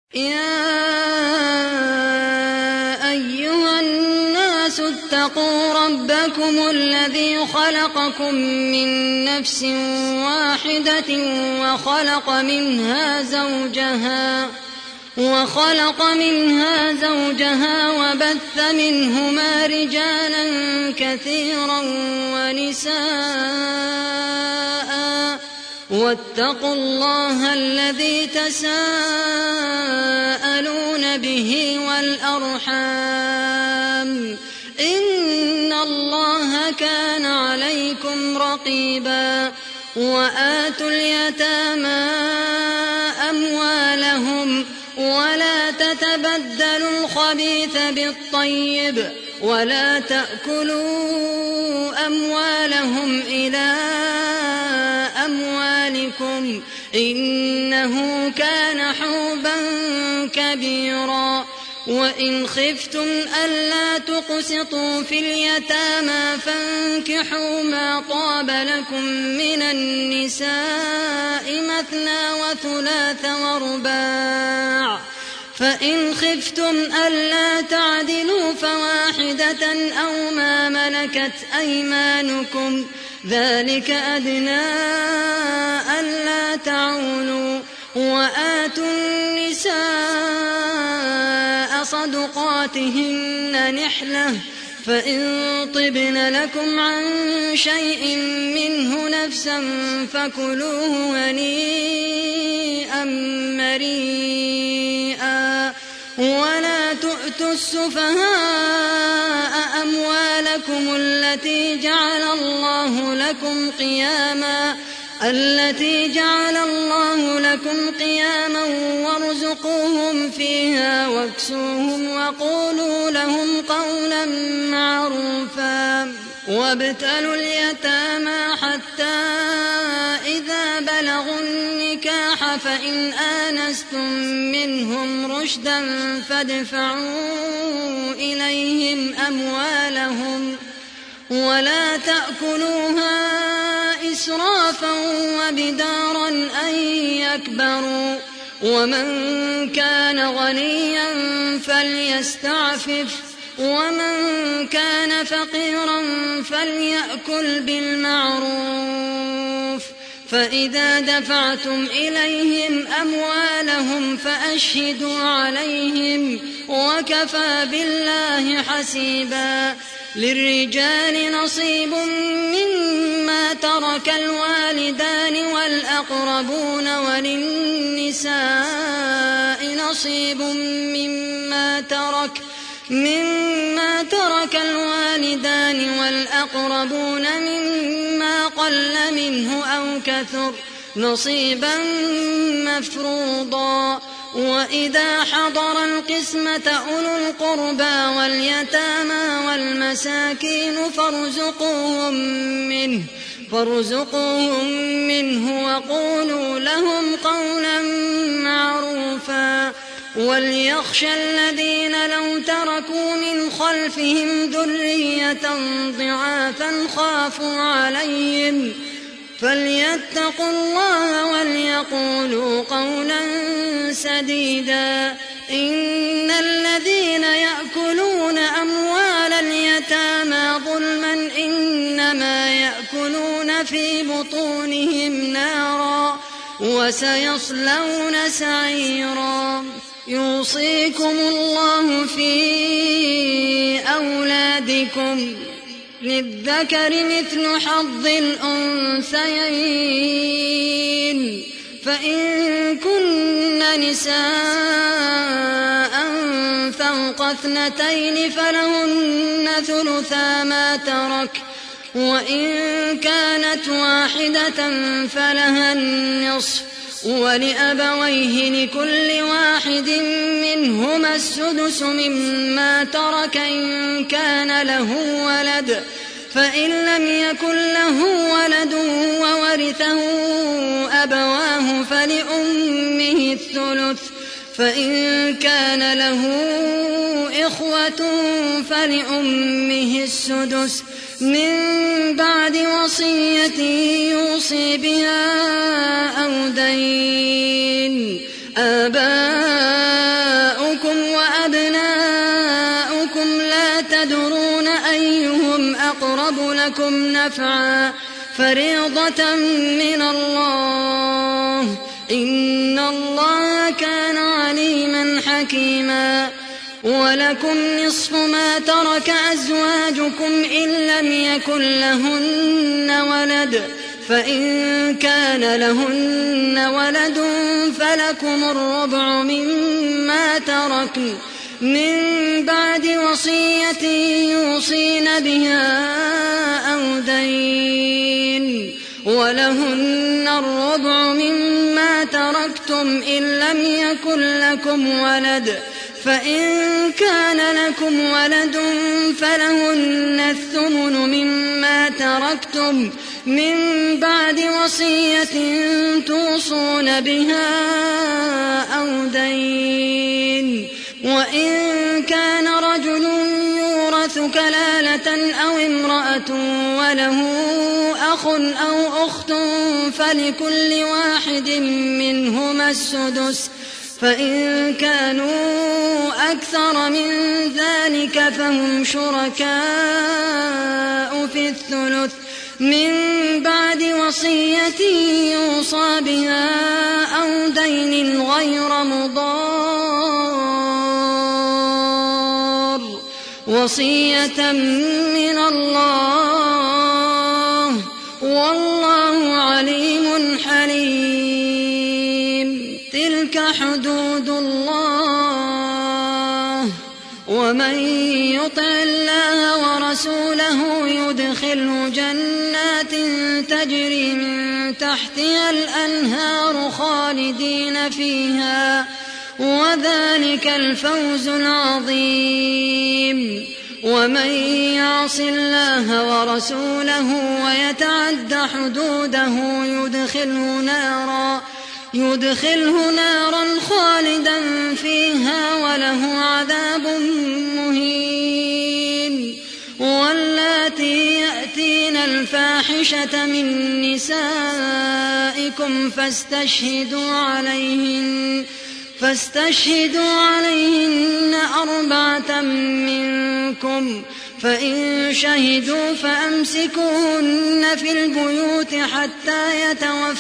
يا أيها الناس اتقوا ربكم الذي خلقكم من نفس واحدة وخلق منها زوجها وبث منهما رجالا كثيرا ونساء واتقوا الله الذي تساءلون به والأرحام إن الله كان عليكم رقيبا وآتوا اليتامى أموالهم ولا تتبدلوا الخبيث بالطيب ولا تأكلوا أموالهم إلى أموالكم إنه كان حوبا كبيرا وإن خفتم ألا تقسطوا في اليتامى فانكحوا ما طاب لكم من النساء مثنى وثلاث ورباع فإن خفتم ألا تعدلوا فواحدة أو ما ملكت أيمانكم ذلك أدنى ألا تعولوا وآتوا النساء صدقاتهن نحلة فإن طبن لكم عن شيء منه نفسا فكلوه هنيئا مريئا ولا تؤتوا السفهاء أموالكم التي جعل الله لكم قياما وارزقوهم فيها واكسوهم وقولوا لهم قولا معروفا وابتلوا اليتامى حتى إذا بلغوا النكاح فإن آنستم منهم رشدا فادفعوا إليهم أموالهم ولا تأكلوها إسرافا وبدارا أن يكبروا ومن كان غنيا فليستعفف ومن كان فقيرا فليأكل بالمعروف فإذا دفعتم إليهم أموالهم فأشهدوا عليهم وكفى بالله حسيبا للرجال نصيب مما ترك الوالدان والأقربون وللنساء نصيب مما ترك الوالدان والأقربون مما قل منه أو كثر نصيبا مفروضا وإذا حضر القسمة أولو القربى واليتامى والمساكين فارزقوهم منه وقولوا لهم قولا معروفا وليخشى الذين لو تركوا من خلفهم ذرية ضعافا خافوا عليهم فليتقوا الله وليقولوا قولا سديدا إن الذين يأكلون أموال اليتامى ظلما إنما يأكلون في بطونهم نارا وسيصلون سعيرا يوصيكم الله في أولادكم للذكر مثل حظ الأنثيين فإن كن نساء فوق 2 فلهن ثلثا ما ترك وإن كانت واحدة فلها النصف ولأبويه لكل واحد منهما السدس مما ترك إن كان له ولد فإن لم يكن له ولد وورثه أبواه فلأمه الثلث فإن كان له إخوة فلأمه السدس من بعد وصية يوصي بها أو دين. آباؤكم تدرون أيهم أقرب لكم نفعا فريضة من الله إن الله كان عليما حكيما ولكم نصف ما ترك أزواجكم إن لم يكن لهن ولد فإن كان لهن ولد فلكم الربع مما تركن من بعد وصية يوصين بها أو دين ولهن الربع مما تركتم إن لم يكن لكم ولد فإن كان لكم ولد فلهن الثمن مما تركتم من بعد وصية توصون بها أو دين وإن كان رجل يورث كلالة أو امرأة وله أخ أو أخت فلكل واحد منهما السدس فإن كانوا أكثر من ذلك فهم شركاء في الثلث من بعد وصية يوصى بها أو دين غير مضار وصية من الله والله عليم حليم تلك حدود الله ومن يطع الله ورسوله يدخله جنات تجري من تحتها الأنهار خالدين فيها وذلك الفوز العظيم ومن يعص الله ورسوله ويتعد حدوده يدخله نارا خالدا فيها وله عذاب مهين واللاتي يأتين الفاحشة من نسائكم فاستشهدوا عليهن 4 منكم فإن شهدوا فأمسكوهن في البيوت حتى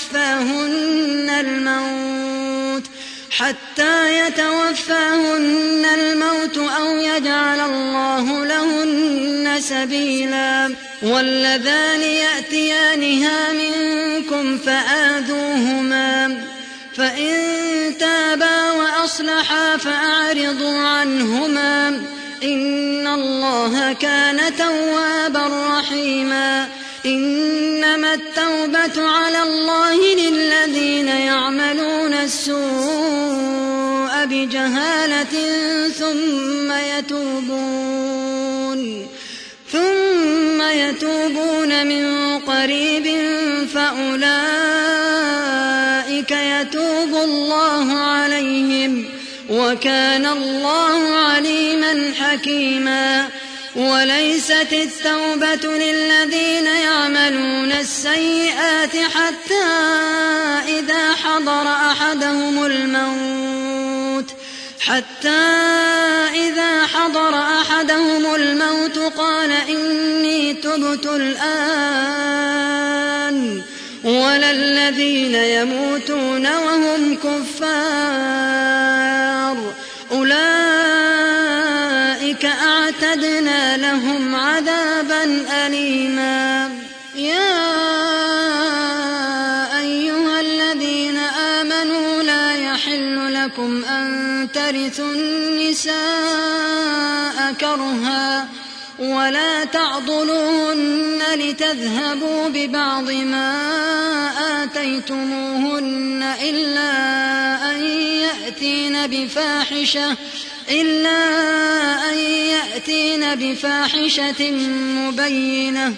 يتوفاهن الموت أو يجعل الله لهن سبيلا واللذان يأتيانها منكم فآذوهما فإن تابا وأصلحا فأعرضوا عنهما إن الله كان توابا رحيما إنما التوبة على الله للذين يعملون السوء بجهالة ثم يتوبون من قريب فأولئك يتوب الله عليهم وكان الله عليما حكيما وليست التوبة للذين يعملون السيئات حتى إذا حضر أحدهم الموت قال إني تبت الآن ولا الذين يموتون وهم كفار أولئك أعتدنا لهم عذابا أليما يا أيها الذين آمنوا لا يحل لكم أن ترثوا النساء كرها ولا تعضلوهن لتذهبوا ببعض ما آتيتموهن إلا أن يأتين بفاحشة مبينة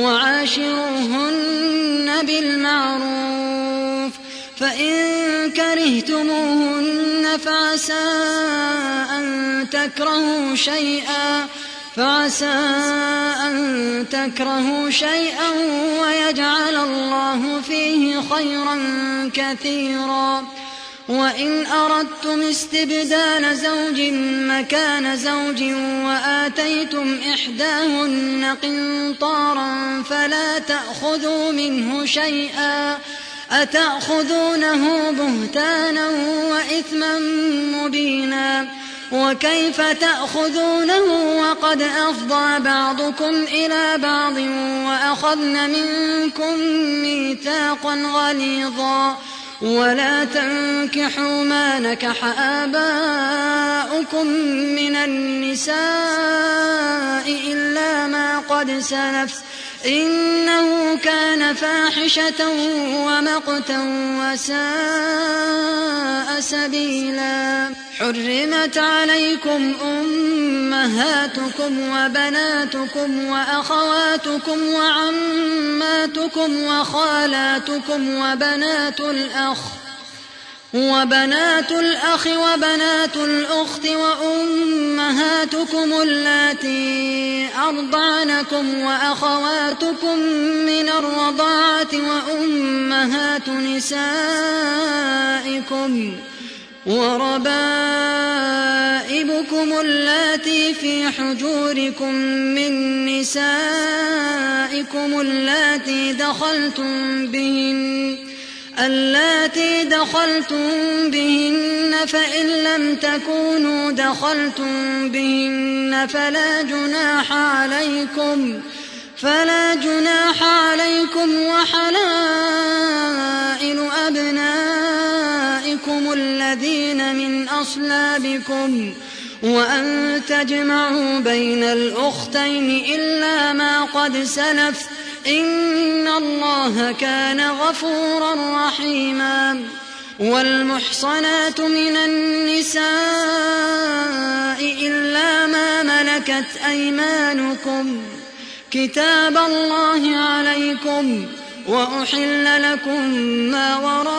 وعاشروهن بالمعروف فإن كرهتموهن فعسى أن تكرهوا شيئا ويجعل الله فيه خيرا كثيرا وإن أردتم استبدال زوج مكان زوج وآتيتم إحداهن قنطارا فلا تأخذوا منه شيئا أتأخذونه بهتانا وإثما مبينا وكيف تأخذونه وقد أفضى بعضكم إلى بعض وأخذن منكم ميثاقا غليظا ولا تنكحوا ما نكح آباؤكم من النساء إلا ما قد سلف إنه كان فاحشة ومقتا وساء سبيلا حرمت عليكم أمهاتكم وبناتكم وأخواتكم وعماتكم وخالاتكم وبنات الأخ وبنات الأخت وأمهاتكم اللاتي أرضعنكم وأخواتكم من الرضاعة وأمهات نسائكم وربائبكم اللاتي في حجوركم من نسائكم اللاتي دخلتم بهن فإن لم تكونوا دخلتم بهن فلا جناح عليكم وحلائل أبنائكم الذين من أصلابكم وأن تجمعوا بين الأختين إلا ما قد سلف إن الله كان غفورا رحيما والمحصنات من النساء إلا ما ملكت أيمانكم كتاب الله عليكم وأحل لكم ما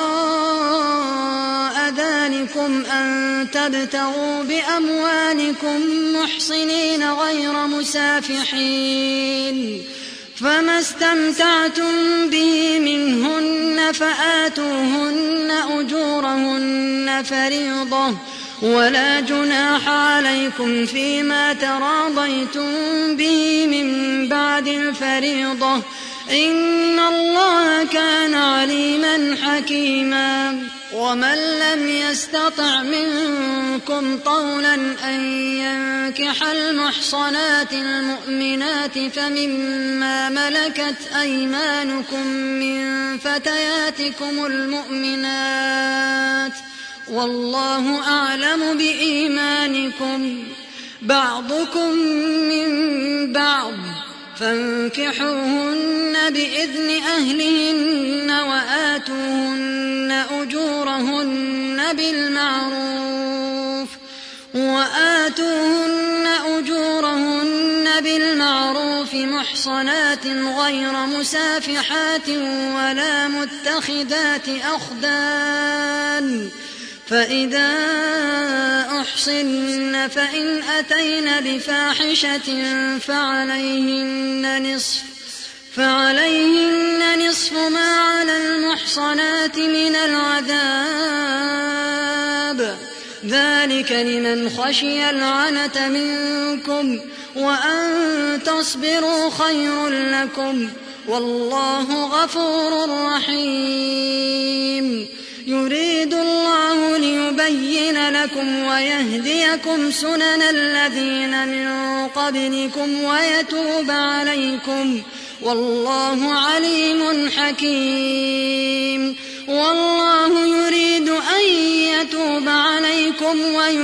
وراء ذلكم أن تبتغوا بأموالكم محصنين غير مسافحين فما استمتعتم به منهن فآتوهن أجورهن فريضة ولا جناح عليكم فيما تراضيتم به من بعد الفريضة إن الله كان عليما حكيما ومن لم يستطع منكم طولا أن ينكح المحصنات المؤمنات فمما ملكت أيمانكم من فتياتكم المؤمنات والله أعلم بإيمانكم بعضكم من بعض فانكحوهن بإذن أهلهن وآتوهن أجورهن بالمعروف محصنات غير مسافحات ولا متخذات أخدان فإذا أحصن فإن أتين بفاحشة فعليهن نصف ما على المحصنات من العذاب ذلك لمن خشي العنة منكم وأن تصبروا خير لكم والله غفور رحيم يريد الله ليبين لكم ويهديكم سنن الذين من قبلكم ويتوب عليكم والله عليم حكيم والله يريد أن يتوب عليكم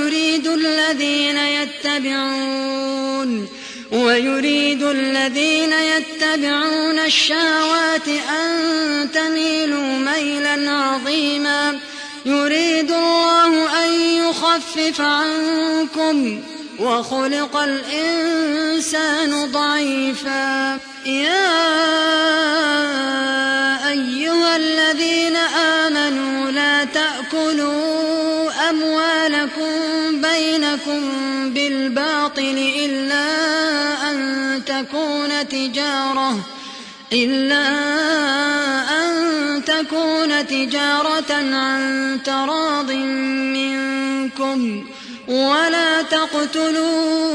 ويريد الذين يتبعون الشهوات أن تميلوا ميلا عظيما يريد الله أن يخفف عنكم وخلق الإنسان ضعيفا يا أيها الذين آمنوا لا تأكلوا أموالكم بينكم بالباطل إلا أن تكون تجارة عن تراض منكم ولا تقتلوا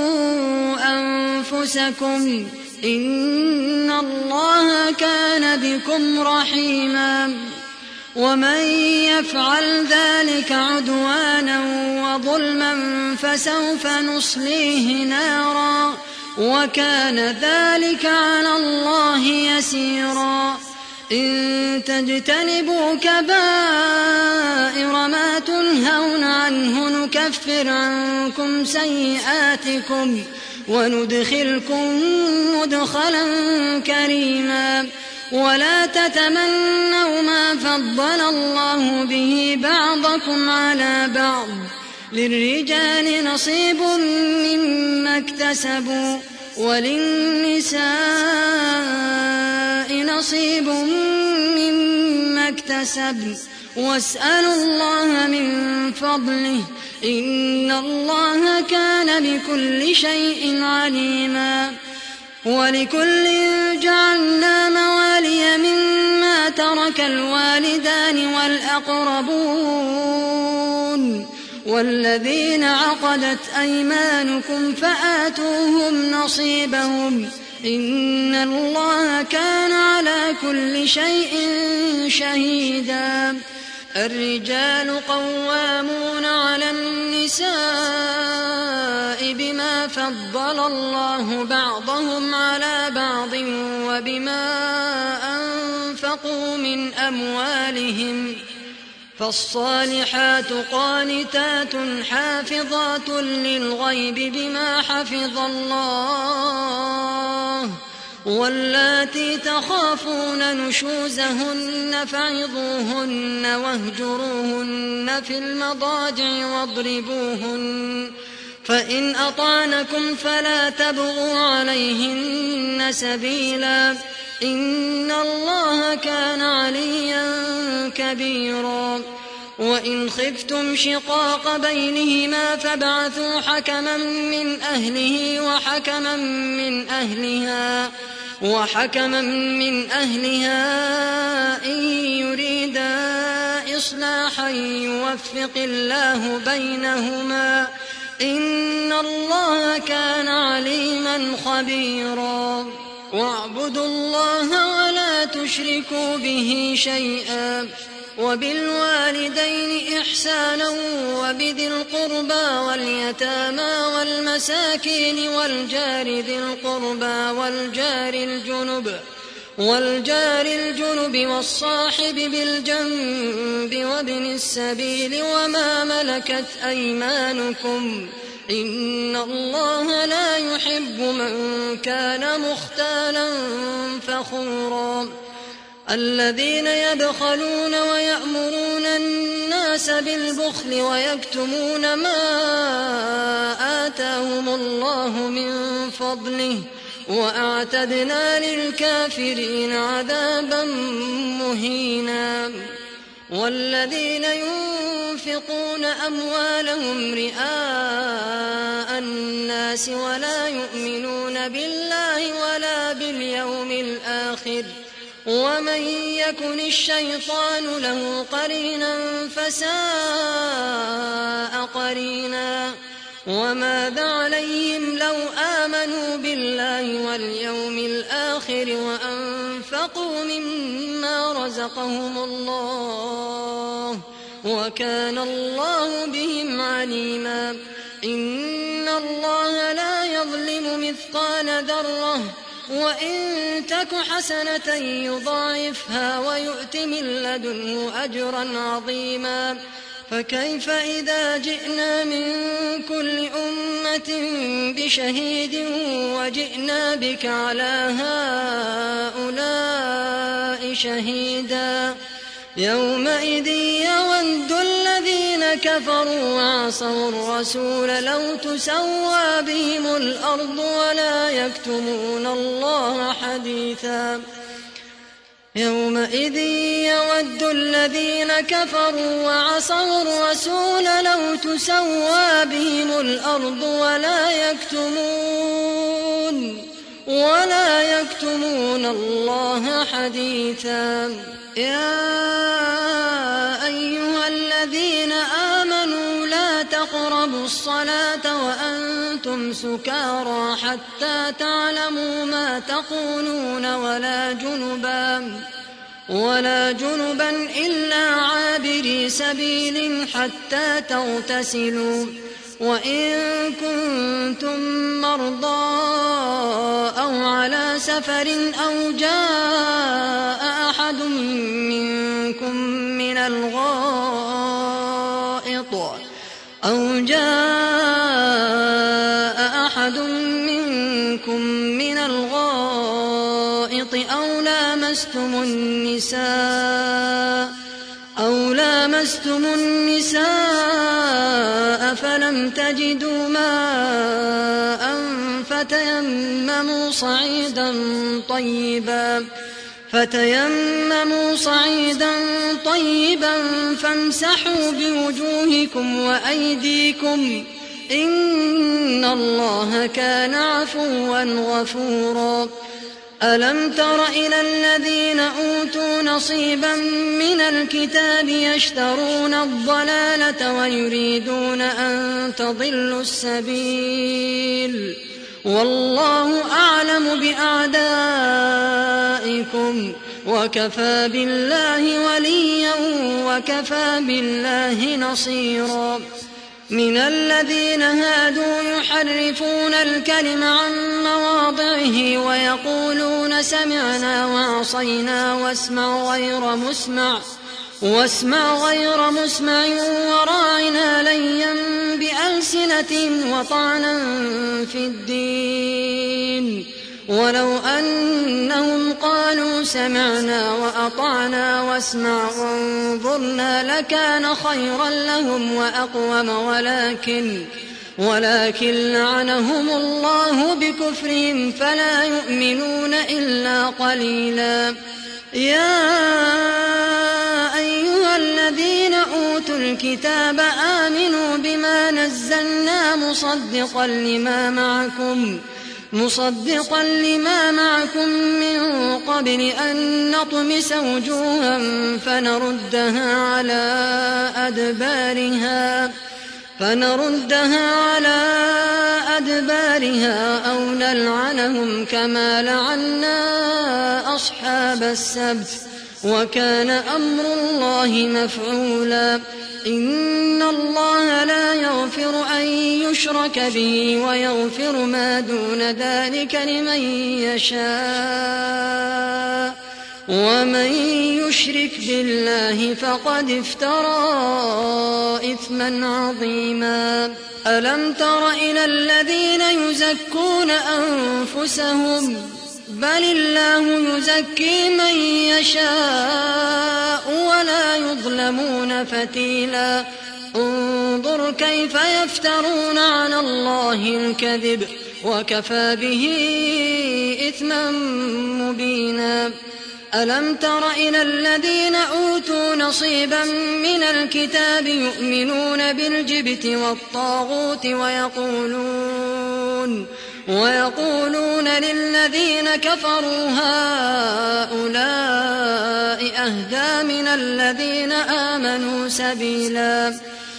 أنفسكم إن الله كان بكم رحيما ومن يفعل ذلك عدوانا وظلما فسوف نصليه نارا وكان ذلك على الله يسيرا إن تجتنبوا كبائر ما تنهون عنه نكفر عنكم سيئاتكم وندخلكم مدخلا كريما ولا تتمنوا ما فضل الله به بعضكم على بعض للرجال نصيب مما اكتسبوا وللنساء نصيب مما اكتسبن واسألوا الله من فضله إن الله كان بكل شيء عليما ولكل جعلنا موالي مما ترك الوالدان والأقربون والذين عقدت أيمانكم فآتوهم نصيبهم إن الله كان على كل شيء شهيدا الرجال قوامون على النساء بما فضل الله بعضهم على بعض وبما أنفقوا من أموالهم فالصالحات قانتات حافظات للغيب بما حفظ الله واللاتي تخافون نشوزهن فعظوهن واهجروهن في المضاجع واضربوهن فإن أطعنكم فلا تبغوا عليهن سبيلا إن الله كان عليا كبيرا وإن خفتم شقاق بينهما فابعثوا حكما من أهله وحكما من أهلها إن يريدا إصلاحا يوفق الله بينهما إن الله كان عليما خبيرا واعبدوا الله ولا تشركوا به شيئا وبالوالدين إحسانا وبذي القربى واليتامى والمساكين والجار ذي القربى والجار الجنب والصاحب بالجنب وابن السبيل وما ملكت أيمانكم إن الله لا يحب من كان مختالا فخورا الذين يبخلون ويأمرون الناس بالبخل ويكتمون ما آتاهم الله من فضله وأعتدنا للكافرين عذابا مهينا والذين ينفقون أموالهم رئاء الناس ولا يؤمنون بالله ولا باليوم الآخر ومن يكن الشيطان له قرينا فساء قرينا وماذا عليهم لو آمنوا بالله واليوم الآخر وأنفقوا مما رزقهم الله وكان الله بهم عليما إن الله لا يظلم مثقال ذرة وإن تك حسنة يضاعفها ويؤت من لدنه أجرا عظيما فكيف إذا جئنا من كل أمة بشهيد وجئنا بك على هؤلاء شهيدا يومئذ يود الذين كفروا وعصوا الرسول لو تسوى بهم الأرض ولا يكتمون الله حديثا يومئذ يود الذين كفروا وعصوا الرسول لو تسوى بهم الأرض ولا يكتمون الله حديثا. يا أيها الذين آمنوا لا تقربوا الصلاة وأنتم سكارى حتى تعلموا ما تقولون ولا جنبا إلا عابري سبيل حتى تغتسلوا، وإن كنتم مرضى أو على سفر أو جاء أحد منكم من الغائط أو لامستم النساء فلم تجدوا ماء فتيمموا صعيدا طيبا فامسحوا بوجوهكم وأيديكم، إن الله كان عفوا غفورا. ألم تر إلى الذين أوتوا نصيبا من الكتاب يشترون الضلالة ويريدون أن تضلوا السبيل، والله أعلم بأعدائكم، وكفى بالله وليا وكفى بالله نصيرا. من الذين هادوا يحرفون الكلم عن مواضعه ويقولون سمعنا وعصينا واسمع غير مسمع وراعنا ليا بألسنتهم وطعنا في الدين، ولو أنهم قالوا سمعنا وأطعنا واسمع وانظرنا لكان خيرا لهم وأقوم، ولكن لعنهم الله بكفرهم فلا يؤمنون إلا قليلا. يا أيها الذين أوتوا الكتاب آمنوا بما نزلنا مصدقا لما معكم من قبل أن نطمس وجوها فنردها على أدبارها أو نلعنهم كما لعنا أصحاب السبت، وكان أمر الله مفعولا. إن الله لا يغفر أن يشرك به ويغفر ما دون ذلك لمن يشاء، ومن يشرك بالله فقد افترى إثما عظيما. ألم تر إلى الذين يزكون أنفسهم بل الله يزكي من يشاء ولا يظلمون فتيلا. انظر كيف يفترون على الله الكذب وكفى به إثما مبينا. ألم تر إلى الذين أوتوا نصيبا من الكتاب يؤمنون بالجبت والطاغوت ويقولون للذين كفروا هؤلاء أهدى من الذين آمنوا سبيلا.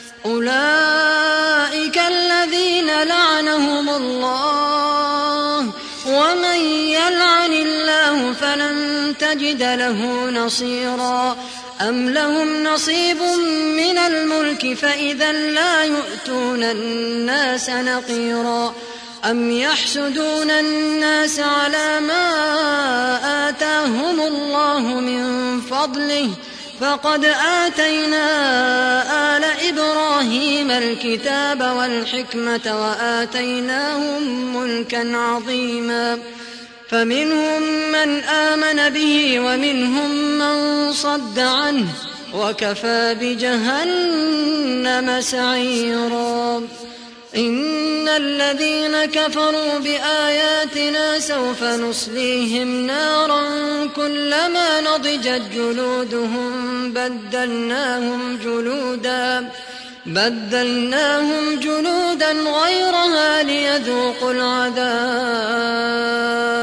أولئك الذين لعنهم الله، ومن يلعن الله فلن تجد له نصيرا. أم لهم نصيب من الملك فإذا لا يؤتون الناس نقيرا. أم يحسدون الناس على ما آتاهم الله من فضله، فقد آتينا آل إبراهيم الكتاب والحكمة وآتيناهم ملكا عظيما. فمنهم من آمن به ومنهم من صد عنه، وكفى بجهنم سعيرا. إن الذين كفروا بآياتنا سوف نصليهم نارا كلما نضجت جلودهم بدلناهم جلودا غيرها ليذوقوا العذاب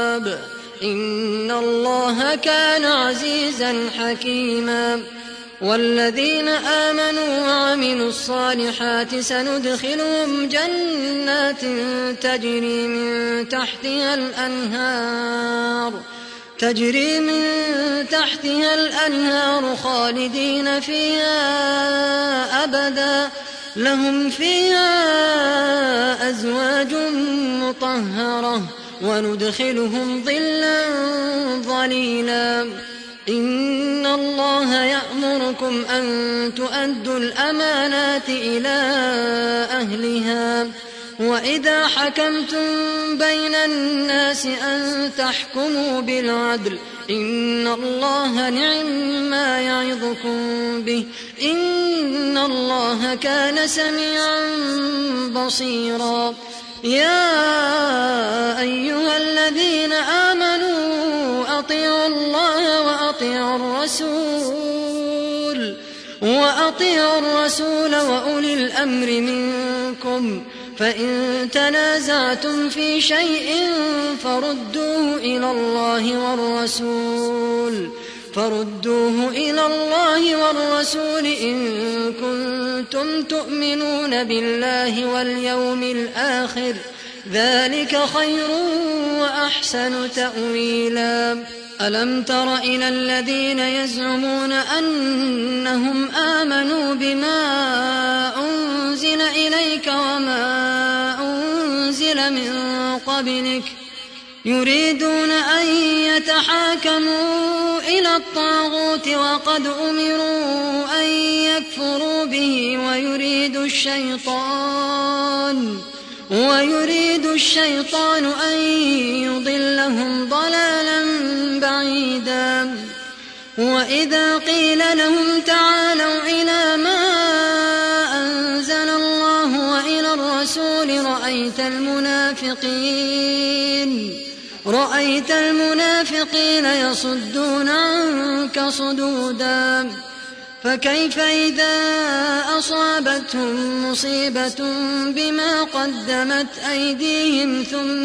إن الله كان عزيزا حكيما والذين آمنوا وعملوا الصالحات سندخلهم جنات تجري من تحتها الأنهار خالدين فيها أبدا لهم فيها أزواج مطهرة وندخلهم ظلا ظليلا إن الله يأمركم أن تؤدوا الأمانات إلى أهلها وإذا حكمتم بين الناس أن تحكموا بالعدل إن الله نعم يعظكم به إن الله كان سميعا بصيرا يا أيها الذين آمنوا أطيعوا الله وأطيعوا الرسول وأولي الأمر منكم فإن تنازعتم في شيء فردوه إلى الله والرسول إن كنتم تؤمنون بالله واليوم الآخر ذلك خير وأحسن تأويلا ألم تر إلى الذين يزعمون أنهم آمنوا بما أنزل إليك وما أنزل من قبلك يريدون أن يتحاكموا إلى الطاغوت وقد أمروا أن يكفروا به ويريد الشيطان أن يضلهم ضلالا بعيدا وإذا قيل لهم تعالوا إلى ما أنزل الله وإلى الرسول رأيت المنافقين يصدون عنك صدودا فكيف إذا أصابتهم مصيبة بما قدمت أيديهم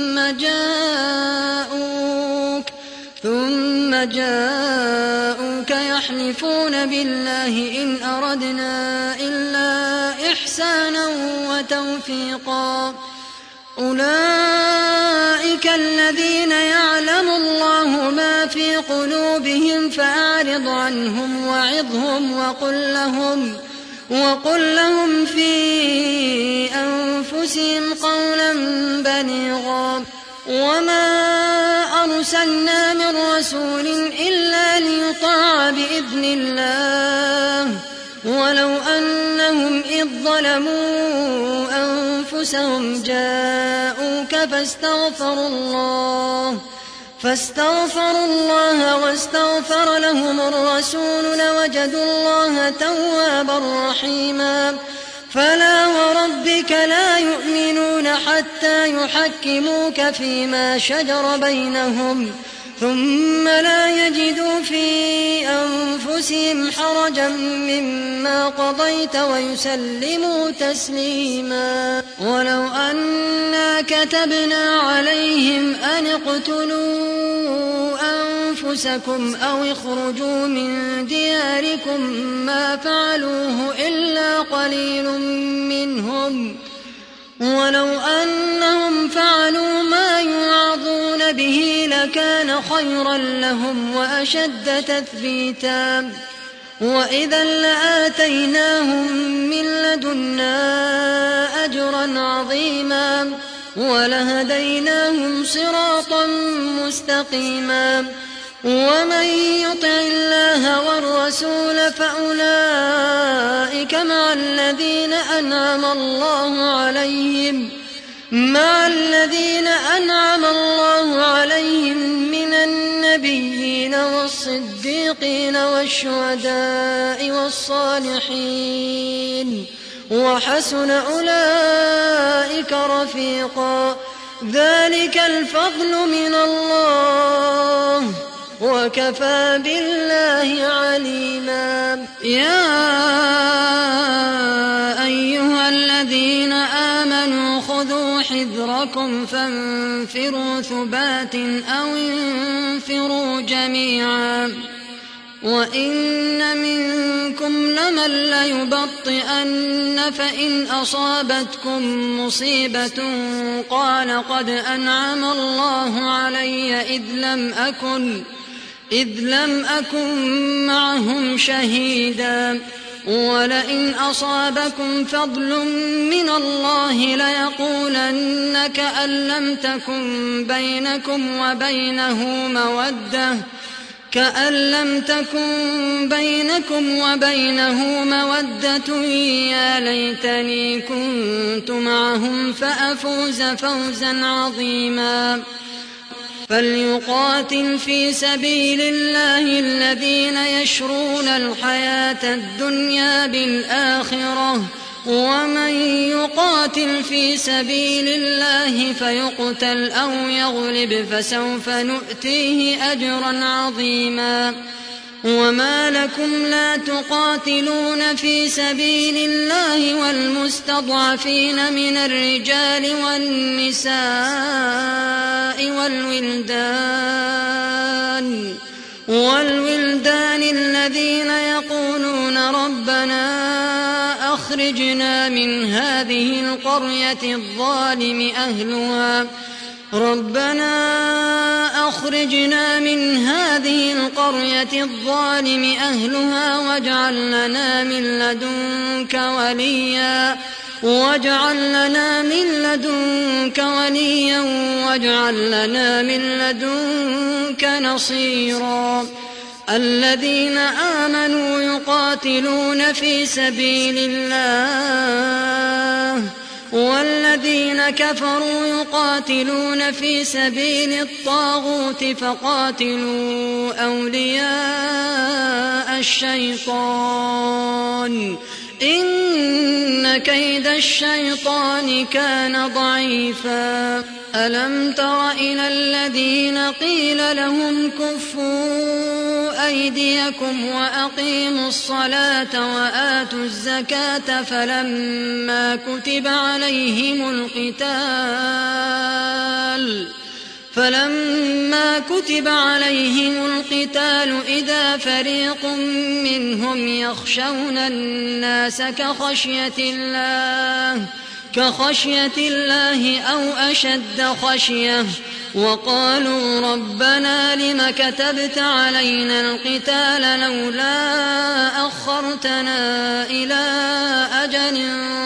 ثم جاءوك يحلفون بالله إن أردنا إلا إحسانا وتوفيقا أولئك الذين يعلم الله ما في قلوبهم فأعرض عنهم وعظهم وقل لهم في أنفسهم قولا بليغا وما أرسلنا من رسول إلا ليطاع بإذن الله ولو أنهم إذ ظلموا أنفسهم جاءوك فاستغفروا الله واستغفر لهم الرسول لوجدوا الله توابا رحيما فلا وربك لا يؤمنون حتى يحكموك فيما شجر بينهم ثم لا يجدوا في أنفسهم حرجا مما قضيت ويسلموا تسليما ولو أنا كتبنا عليهم أن اقتلوا أنفسكم أو اخرجوا من دياركم ما فعلوه إلا قليل منهم ولو أنهم فعلوا ما يوعظون به لكان خيرا لهم وأشد تثبيتا وإذا لآتيناهم من لدنا أجرا عظيما ولهديناهم صراطا مستقيما ومن يطع الله والرسول فأولئك مع الذين أنعم الله عليهم من النبيين والصديقين والشهداء والصالحين وحسن أولئك رفيقا ذلك الفضل من الله وكفى بالله عليما يا أيها الذين آمنوا خذوا حذركم فانفروا ثبات أو انفروا جميعا وإن منكم لمن ليبطئن فإن أصابتكم مصيبة قال قد أنعم الله علي إذ لم أكن معهم شهيدا ولئن أصابكم فضل من الله ليقولن كأن لم تكن بينكم وبينه مودة يا ليتني كنت معهم فأفوز فوزا عظيما فليقاتل في سبيل الله الذين يشرون الحياة الدنيا بالآخرة ومن يقاتل في سبيل الله فيقتل أو يغلب فسوف نؤتيه أجرا عظيما وما لكم لا تقاتلون في سبيل الله والمستضعفين من الرجال والنساء والولدان الذين يقولون ربنا أخرجنا من هذه القرية الظالم أهلها واجعل لنا من لدنك وليا واجعل لنا من لدنك نصيرا الذين آمنوا يقاتلون في سبيل الله والذين كفروا يقاتلون في سبيل الطاغوت فقاتلوا أولياء الشيطان إن كيد الشيطان كان ضعيفا ألم تر إلى الذين قيل لهم كفوا أيديكم وأقيموا الصلاة وآتوا الزكاة فلما كتب عليهم القتال إذا فريق منهم يخشون الناس كخشية الله أو أشد خشية وقالوا ربنا لم كتبت علينا القتال لولا أخرتنا إلى أجل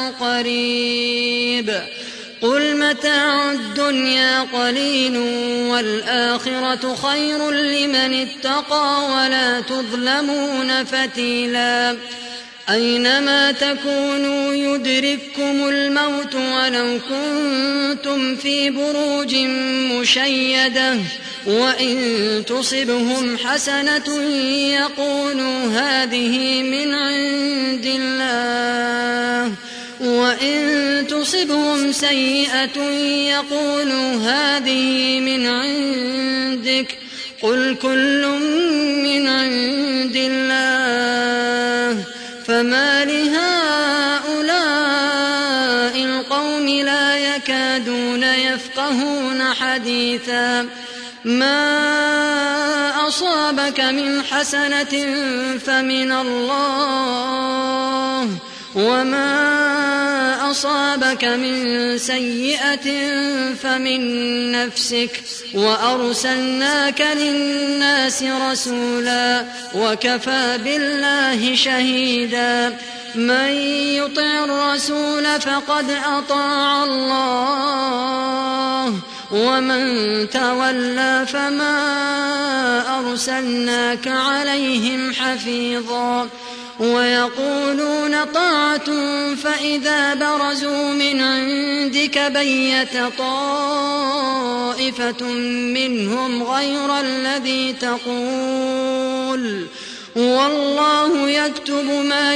قريب قل متاع الدنيا قليل والآخرة خير لمن اتقى ولا تظلمون فتيلا أينما تكونوا يدرككم الموت ولو كنتم في بروج مشيدة وإن تصبهم حسنة يقولوا هذه من عند الله وإن تصبهم سيئة يقولوا هذه من عندك قل كل من عند الله فما لهؤلاء القوم لا يكادون يفقهون حديثا ما أصابك من حسنة فمن الله وما أصابك من سيئة فمن نفسك وأرسلناك للناس رسولا وكفى بالله شهيدا من يطع الرسول فقد أطاع الله ومن تولى فما أرسلناك عليهم حفيظا ويقولون طاعة فإذا برزوا من عندك بيت طائفة منهم غير الذي تقول والله يكتب ما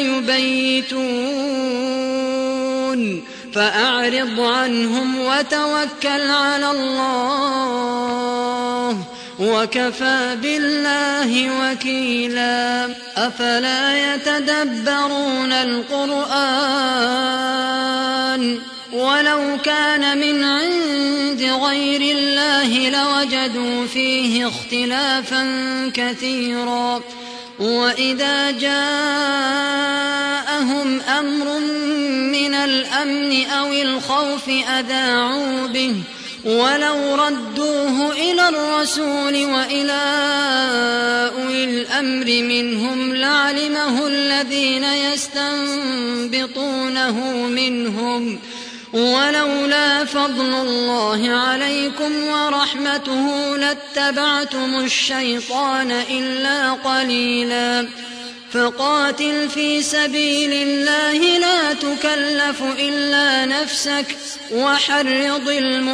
يبيتون فأعرض عنهم وتوكل على الله وكفى بالله وكيلا أفلا يتدبرون القرآن ولو كان من عند غير الله لوجدوا فيه اختلافا كثيرا وإذا جاءهم أمر من الأمن أو الخوف أذاعوا به ولو ردوه إلى الرسول وإلى أولي الأمر منهم لعلمه الذين يستنبطونه منهم ولولا فضل الله عليكم ورحمته لاتبعتم الشيطان إلا قليلا فقاتل في سبيل الله لا تكلف إلا نفسك وحرض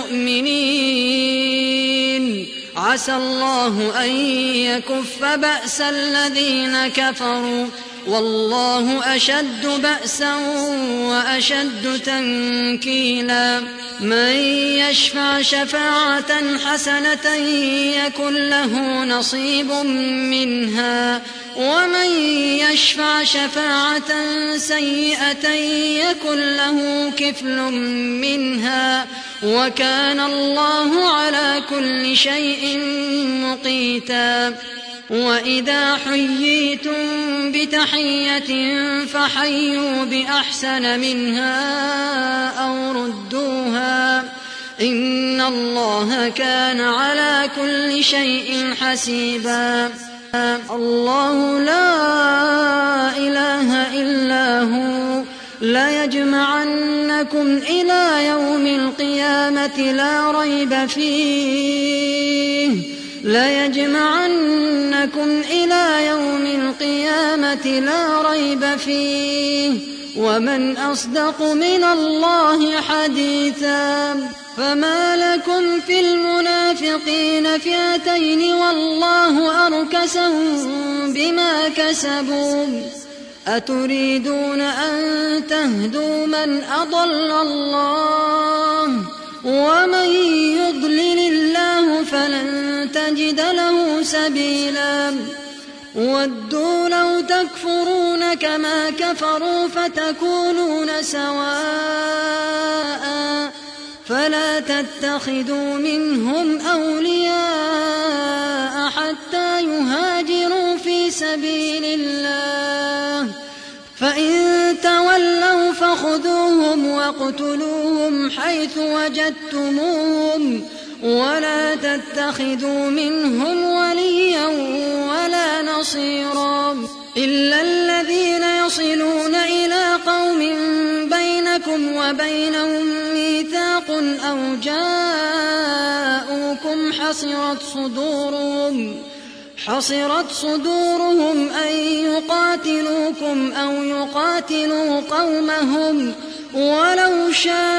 المؤمنين عسى الله أن يكف بأس الذين كفروا والله أشد بأسا وأشد تنكيلا من يشفع شفاعة حسنة يكن له نصيب منها ومن يشفع شفاعة سيئة يكن له كفل منها وكان الله على كل شيء مقيتا وإذا حييتم بتحية فحيوا بأحسن منها أو ردوها إن الله كان على كل شيء حسيبا الله لا إله إلا هو ليجمعنكم إلى يوم القيامة لا ريب فيه ليجمعنكم إلى يوم القيامة لا ريب فيه ومن أصدق من الله حديثا فما لكم في المنافقين فئتين والله أركسهم بما كسبوا أتريدون أن تهدوا من أضل الله ومن يضلل الله فلن تجد له سبيلا ودوا لو تكفرون كما كفروا فتكونون سواء فلا تتخذوا منهم أولياء حتى يهاجروا في سبيل الله فإن تولوا فخذوهم واقتلوهم حيث وجدتموهم ولا تتخذوا منهم وليا ولا نصيرا إلا الذين يصلون إلى قوم بينكم وبينهم ميثاق أو جاءوكم حصرت صدورهم أن يقاتلوكم أو يقاتلوا قومهم ولو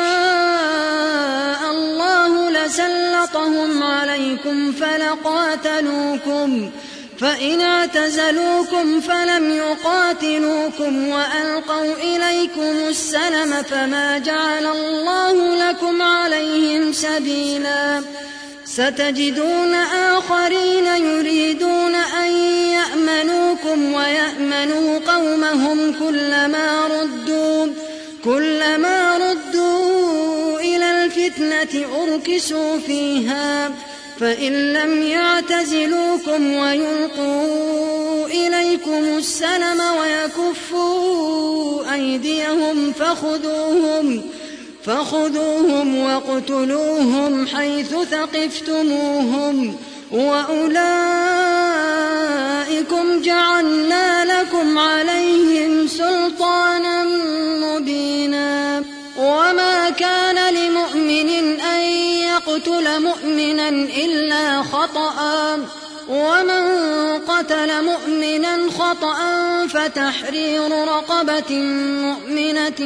شاء الله لسلطهم عليكم فلقاتلوكم فإن اعتزلوكم فلم يقاتلوكم وألقوا إليكم السلم فما جعل الله لكم عليهم سبيلا ستجدون آخرين يريدون أن يأمنوكم ويأمنوا قومهم كلما ردوا إلى الفتنة أركسوا فيها فإن لم يعتزلوكم ويلقوا إليكم السلم ويكفوا أيديهم فخذوهم واقتلوهم حيث ثقفتموهم وأولئكم جعلنا لكم عليهم سلطانا مبينا وما كان لمؤمن أن يقتل مؤمنا إلا خطأ ومن قتل مؤمنا خطأ فتحرير رقبة مؤمنة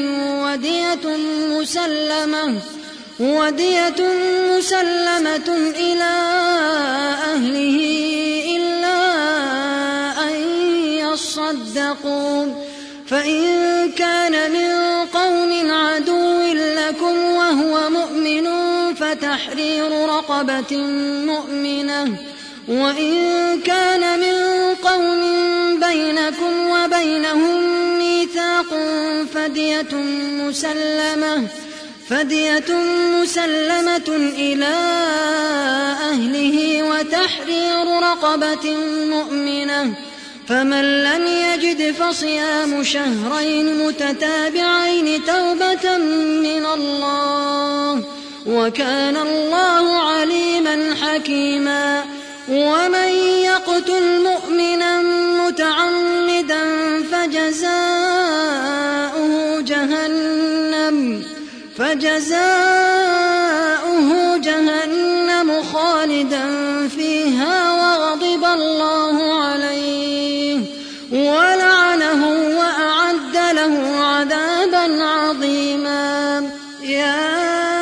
ودية مسلمة إلى أهله إلا أن يصدقوا فإن كان من قوم عدو لكم وهو مؤمن فتحرير رقبة مؤمنة وإن كان من قوم بينكم فدية مسلمة إلى أهله وتحرير رقبة مؤمنة، فمن لم يجد فصيام شهرين متتابعين توبة من الله، وكان الله عليما حكيما. ومن يقتل مؤمنا متعمدا فجزاؤه جهنم خالدا فيها وغضب الله عليه ولعنه وأعد له عذابا عظيما. يا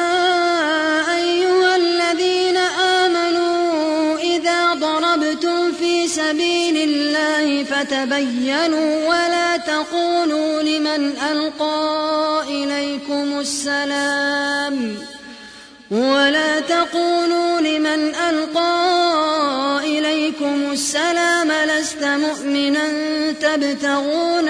أيها الذين آمنوا إذا ضربتم في سبيل الله فتبينوا ولا تقولوا لمن ألقى إليكم السلام لست مؤمنا تبتغون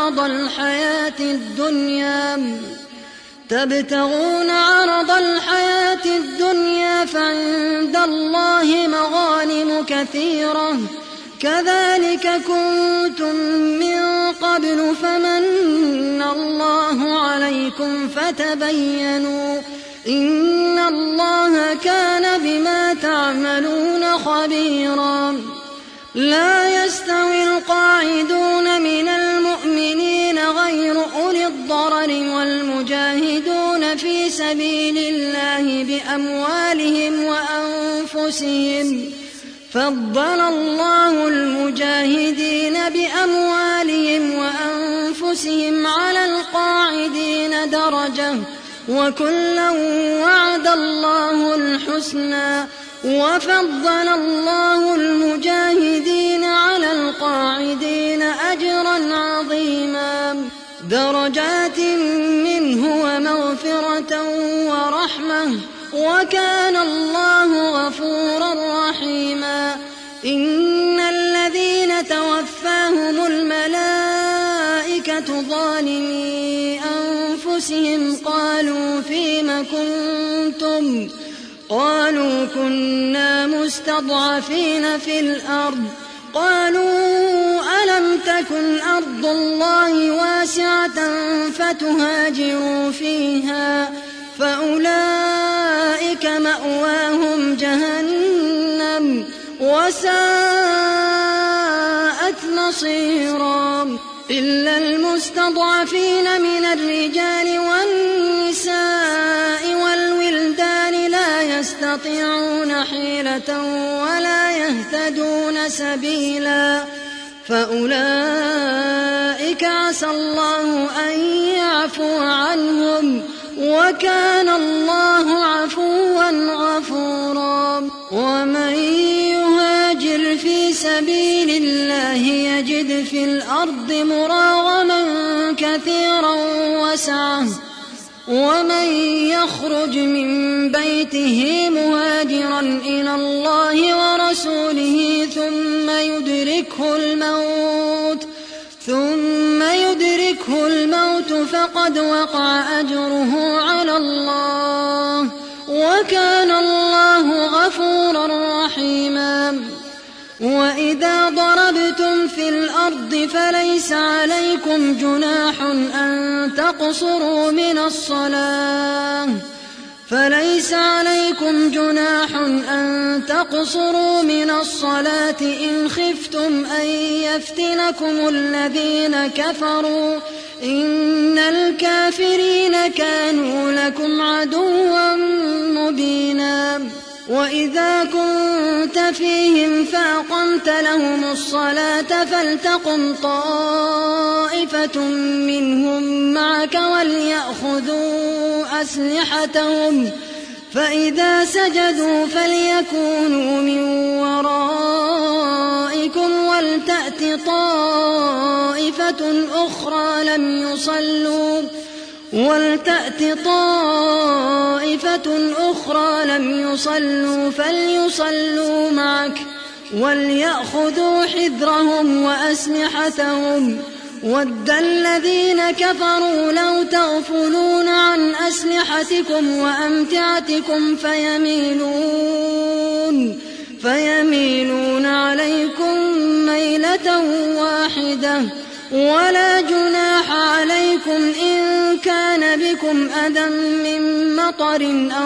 عرض الحياة الدنيا فعند الله مغانم كثيرة كذلك كنتم من قبل فمن الله عليكم فتبينوا إن الله كان بما تعملون خبيرا. لا يستوي القاعدون من المؤمنين غير أولي الضرر والمجاهدون في سبيل الله بأموالهم وأنفسهم، فضل الله المجاهدين بأموالهم وأنفسهم على القاعدين درجة، وكلا وعد الله الحسنى، وفضل الله المجاهدين على القاعدين أجرا عظيما، درجات منه ومغفرة ورحمة، وكان الله غفورا رحيما. إن الذين توفاهم الملائكة ظالمي أنفسهم قالوا فيم كنتم؟ قالوا كنا مستضعفين في الأرض. قالوا ألم تكن أرض الله واسعة فتهاجروا فيها فأولئك مأواهم جهنم وساءت مصيرا. إلا المستضعفين من الرجال والنساء والولدان لا يستطيعون حيلة ولا يهتدون سبيلا فأولئك عسى الله أن يعفو عنهم وكان الله عفوا غفورا. ومن يهاجر في سبيل الله يجد في الأرض مراغما كثيرا وسعة، ومن يخرج من بيته مهاجرا إلى الله ورسوله ثم يدركه الموت فقد وقع أجره على الله وكان الله غفورا رحيما. وإذا ضربتم في الأرض فليس عليكم جناح أن تقصروا من الصلاة إن خفتم أن يفتنكم الذين كفروا إن الكافرين كانوا لكم عدوا مبينا. وإذا كنت فيهم فأقمت لهم الصلاة فلتقم طائفة منهم معك وليأخذوا أسلحتهم فإذا سجدوا فليكونوا من ورائكم ولتأت طائفة أخرى لم يصلوا فليصلوا معك وليأخذوا حذرهم وأسلحتهم وَدَّ الَّذِينَ كَفَرُوا لَوْ تَغْفُلُونَ عَنْ أَسْلِحَتِكُمْ وَأَمْتِعَتِكُمْ فَيَمِيلُونَ عَلَيْكُمْ مَيْلَةً وَاحِدَةً وَلَا جُنَاحَ عَلَيْكُمْ إِن كَانَ بِكُمْ أَذًى مِّن مَّطَرٍ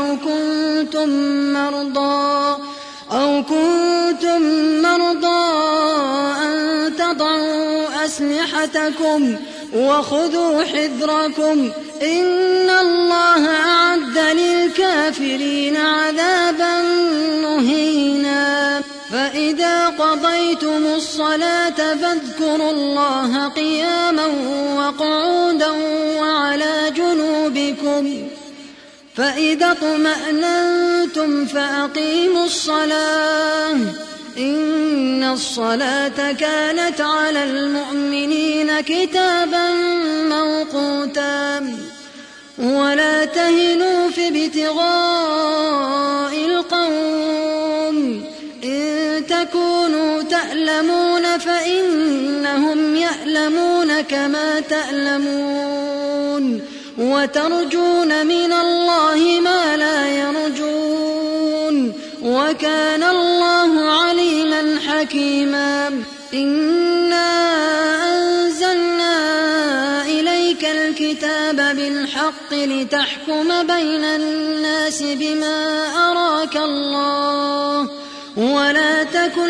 أَوْ كُنتُم مَّرْضَىٰ أَن تَضَعُوا أَسْلِحَتَكُمْ وَخُذُوا حِذْرَكُمْ إِنَّ اللَّهَ أَعَدَّ لِلْكَافِرِينَ عَذَابًا مُّهِينًا فَإِذَا قَضَيْتُمُ الصَّلَاةَ فاذْكُرُوا اللَّهَ قِيَامًا وَقُعُودًا وَعَلَىٰ جُنُوبِكُمْ فَإِذَا اطْمَأْنَنتُمْ فَأَقِيمُوا الصَّلَاةَ إِنَّ الصَّلَاةَ كَانَتْ عَلَى الْمُؤْمِنِينَ كِتَابًا مَّوْقُوتًا وَلَا تَهِنُوا فِي ابْتِغَاءِ الْقَوْمِ إِن تَكُونُوا تَأْلَمُونَ فَإِنَّهُمْ يَأْلَمُونَ كَمَا تَأْلَمُونَ وَتَرْجُونَ مِنَ اللَّهِ مَا لَا يَرْجُونَ وَكَانَ اللَّهُ عَلِيمًا حَكِيمًا إِنَّا أَنزَلْنَا إِلَيْكَ الْكِتَابَ بِالْحَقِّ لِتَحْكُمَ بَيْنَ النَّاسِ بِمَا أَرَاكَ اللَّهُ وَلَا تَكُن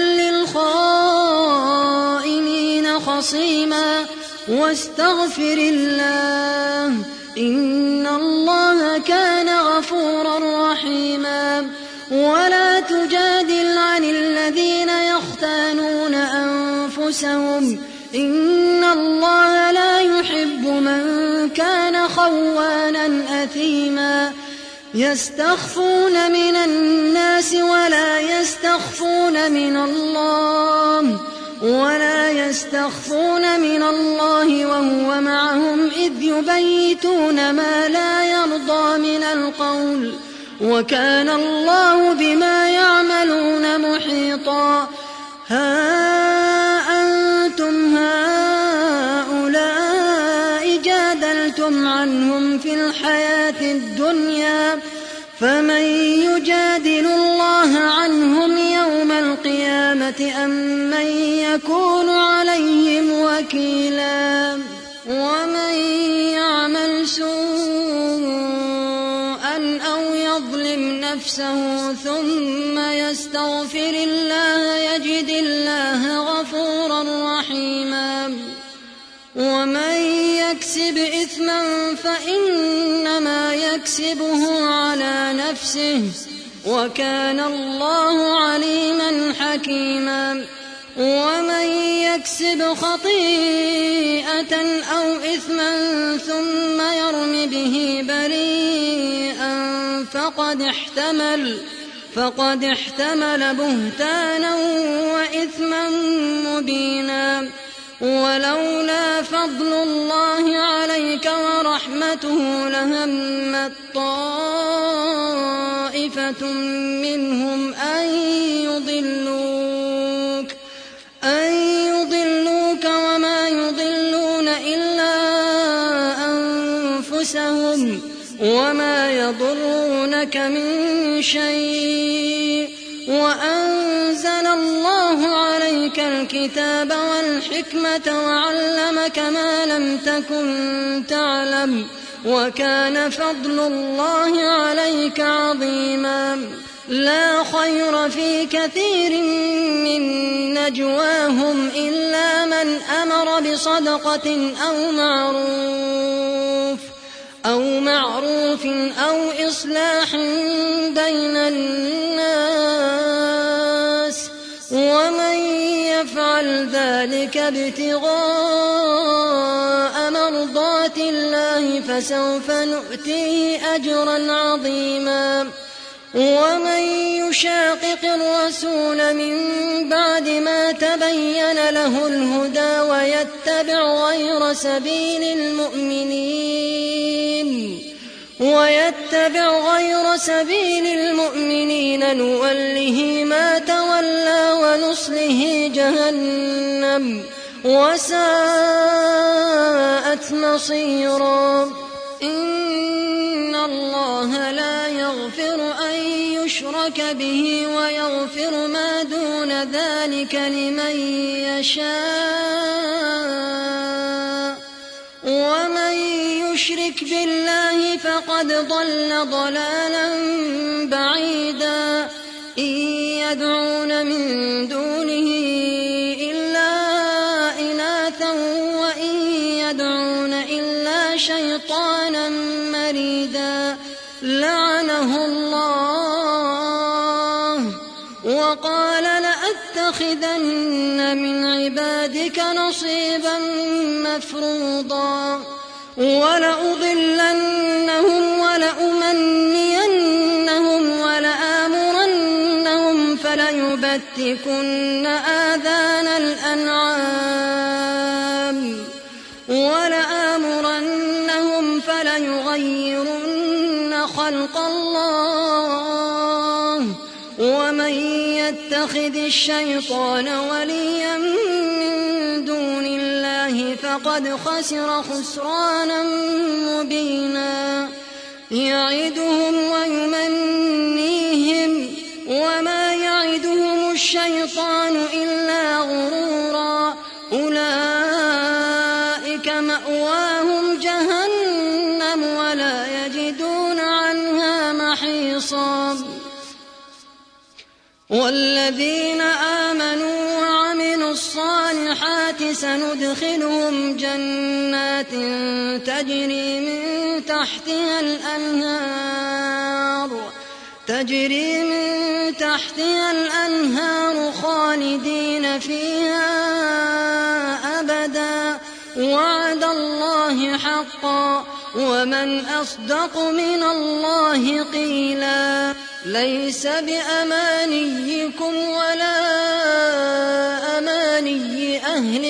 لِّلْخَائِنِينَ خَصِيمًا وَاسْتَغْفِرِ اللَّهَ إِنَّ اللَّهَ كَانَ غَفُورًا رَّحِيمًا وَلَا تُجَادِلْ عَنِ الَّذِينَ يَخْتَانُونَ أَنفُسَهُمْ إِنَّ اللَّهَ لَا يُحِبُّ مَن كَانَ خَوَّانًا أَثِيمًا يَسْتَخْفُونَ مِنَ النَّاسِ وَلَا يَسْتَخْفُونَ مِنَ اللَّهِ وَهُوَ مَعَهُمْ إِذْ يُبَيِّتُونَ مَا لَا يَرْضَىٰ مِنَ الْقَوْلِ وَكَانَ اللَّهُ بِمَا يَعْمَلُونَ مُحِيطًا هَا أَنتُمْ هَٰؤُلَاءِ جَادَلْتُمْ عَنْهُمْ فِي الْحَيَاةِ الدُّنْيَا فَمَن يُجَادِلُ اللَّهَ عَنْهُمْ يَوْمَ الْقِيَامَةِ أَم مَّن يَكُونُ عَلَيْهِمْ وَكِيلًا وَمَن يَعْمَلْ سُوءًا أَوْ يَظْلِمْ نَفْسَهُ ثُمَّ يَسْتَغْفِرِ اللَّهَ يَجِدِ اللَّهَ غَفُورًا رَّحِيمًا وَمَن يَكْسِبْ إِثْمًا فَإِنَّمَا يَكْسِبُهُ عَلَىٰ نَفْسِهِ وَكَانَ اللَّهُ عَلِيمًا حَكِيمًا وَمَن يَكْسِبْ خَطِيئَةً أَوْ إِثْمًا ثُمَّ يَرْمِ بِهِ بَرِيئًا فَقَدِ احْتَمَلَ بُهْتَانًا وَإِثْمًا مُّبِينًا وَلَوْلَا فَضْلُ اللَّهِ عَلَيْكَ وَرَحْمَتُهُ لَهَمَّت طَّائِفَةٌ مِّنْهُمْ أَن يُضِلُّوكَ وَمَا يُضِلُّونَ إِلَّا أَنفُسَهُمْ وَمَا يَضُرُّونَكَ مِن شَيْءٍ وَأَنزَلَ اللَّهُ عَلَيْكَ الْكِتَابَ وَالْحِكْمَةَ وَعَلَّمَكَ مَا لَمْ تَكُن تَعْلَمُ وَكَانَ فَضْلُ اللَّهِ عَلَيْكَ عَظِيمًا لَا خَيْرَ فِي كَثِيرٍ مِّن نَّجْوَاهُمْ إِلَّا مَنْ أَمَرَ بِصَدَقَةٍ أَوْ مَعْرُوفٍ أَوْ إِصْلَاحٍ بَيْنَ النَّاسِ وَمَن يَفْعَلْ ذَلِكَ ابْتِغَاءَ مَرْضَاتِ اللَّهِ فَسَوْفَ نُؤْتِيهِ أَجْرًا عَظِيمًا وَمَن يُشَاقِقِ الرَّسُولَ مِن بَعْدِ مَا تَبَيَّنَ لَهُ الْهُدَىٰ وَيَتَّبِعْ غَيْرَ سَبِيلِ الْمُؤْمِنِينَ نُوَلِّهِ مَا تَوَلَّىٰ وَنُصْلِهِ جَهَنَّمَ وساءت مصيرا. إن الله لا يغفر أن يشرك به ويغفر ما دون ذلك لمن يشاء، ومن يشرك بالله فقد ضل ضلالا بعيدا. إن يدعون من دونه إلا إناثا وإن يدعون إلا شيطانا مريدا لعنه الله وقال لأتخذن من عبادك نصيبا مفروضا ولأضلنهم ولأمنينهم ولآمرنهم فليبتكن آذان الأنعام ولآمرنهم فليغيرن خلق الله. ومن يتخذ الشيطان وليا من دون الله فقد خسر خسرانا مبينا. يعدهم ويمنيهم وما يعدهم الشيطان إلا غرورا. أولئك مأواهم جهنم ولا يجدون عنها محيصا. والذين آمنوا وعملوا الصالحات سندخلهم جنات تجري من تحتها الأنهار خالدين فيها أبدا وعد الله حقا ومن أصدق من الله قيلا. ليس بأمانيكم ولا أماني أهل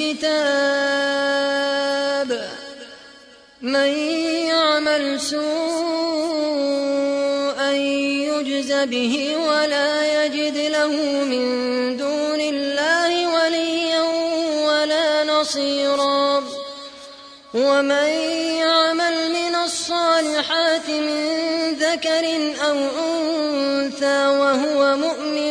الكتاب. من يعمل سوءا يجز به ولا يجد له من دون الله وليا ولا نصيرا. ومن يعمل من الصالحات من ذكر أو أنثى وهو مؤمن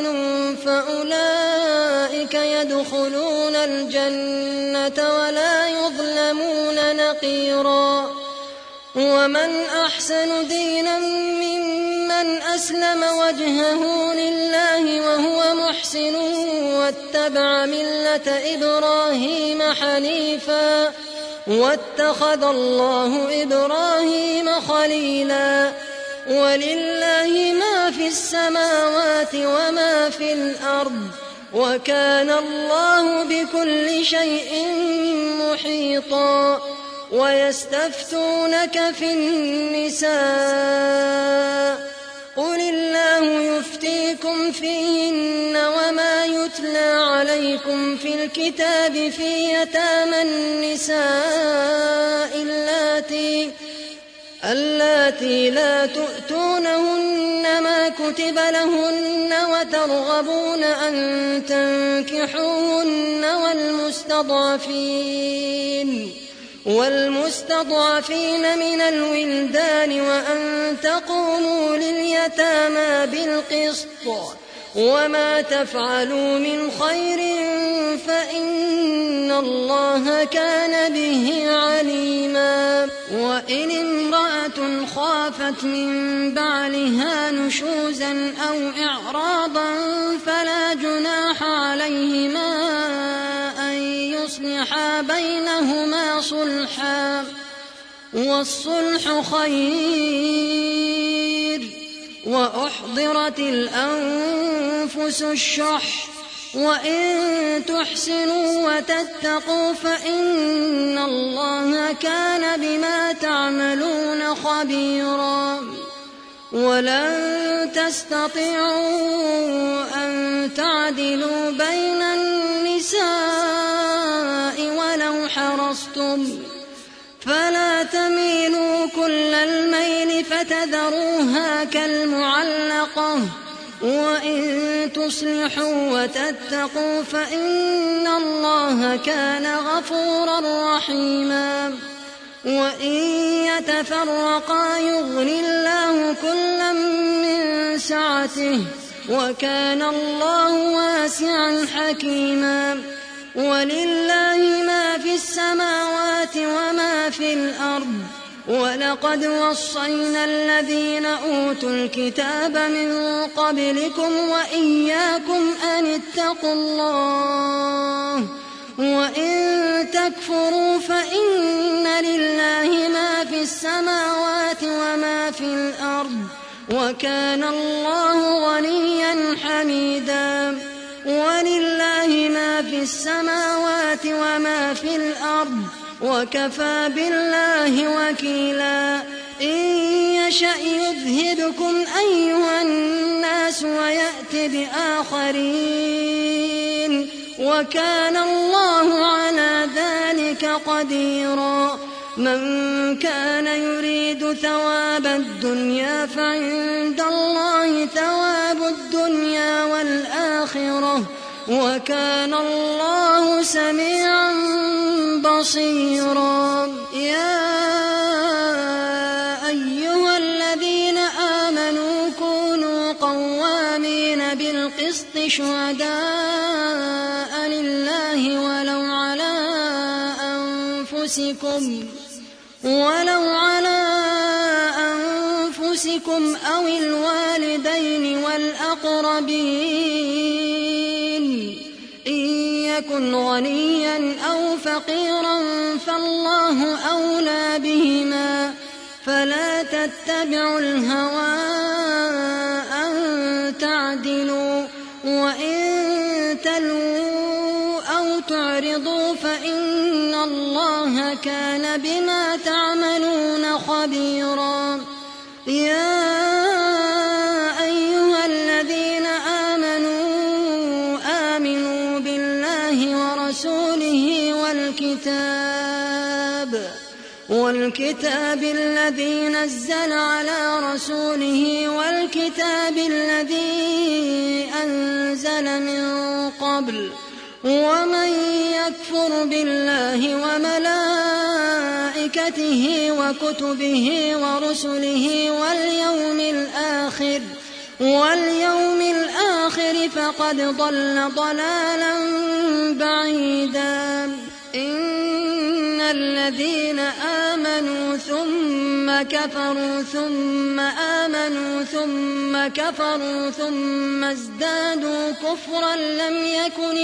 فأولئك يدخلون الجنة ولا يظلمون نقيرا. ومن أحسن دينا ممن أسلم وجهه لله وهو محسن واتبع ملة إبراهيم حنيفا واتخذ الله إبراهيم خليلا. ولله ما في السماوات وما في الأرض وكان الله بكل شيء محيطا. ويستفتونك في النساء قل الله يفتيكم فيهن وما يتلى عليكم في الكتاب في يتامى النساء اللاتي لا تؤتونهن ما كتب لهن وترغبون أن تنكحوهن والمستضعفين من الولدان وأن تقوموا لليتامى بالقسط. وما تفعلوا من خير فإن الله كان به عليما. وإن امرأة خافت من بعلها نشوزا أو إعراضا فلا جناح عليهما أن يصلحا بينهما صلحا والصلح خير. وأحضرت الأنفس الشح وإن تحسنوا وتتقوا فإن الله كان بما تعملون خبيرا. ولن تستطيعوا أن تعدلوا بين النساء ولو حرصتم فلا تميلوا كل الميل فتذروها كالمعلقة وإن تصلحوا وتتقوا فإن الله كان غفورا رحيما وإن يتفرقا يغن الله كلا من سعته وكان الله واسعا حكيما ولله ما في السماوات وما في الأرض ولقد وصينا الذين أوتوا الكتاب من قبلكم وإياكم أن اتقوا الله وإن تكفروا فإن لله ما في السماوات وما في الأرض وكان الله غنيا حميدا ولله ما في السماوات وما في الأرض وكفى بالله وكيلا إن يشأ يذهبكم أيها الناس ويأت بآخرين وكان الله على ذلك قديرا من كان يريد ثواب الدنيا فعند الله ثواب الدنيا والآخرة وكان الله سميعا بصيرا يا أيها الذين آمنوا كونوا قوامين بالقسط شهداء لله ولو على أنفسكم أو الوالدين والأقربين إن يكن غنيا أو فقيرا فالله أولى بهما فلا تتبعوا الهوى أن تعدلوا وإن تلووا أو تعرضوا فإن الله كان بما تعملون خبيرا يا أيها الذين آمنوا بالله ورسوله والكتاب الذي نزل على رسوله والكتاب الذي أنزل من قبل ومن يكفر بالله وملائكته وكتبه ورسله واليوم الآخر فقد ضل ضلالا بعيدا إن الذين آمنوا ثم كفروا ثم آمنوا ثم كفروا ثم ازدادوا كفرا لم يكن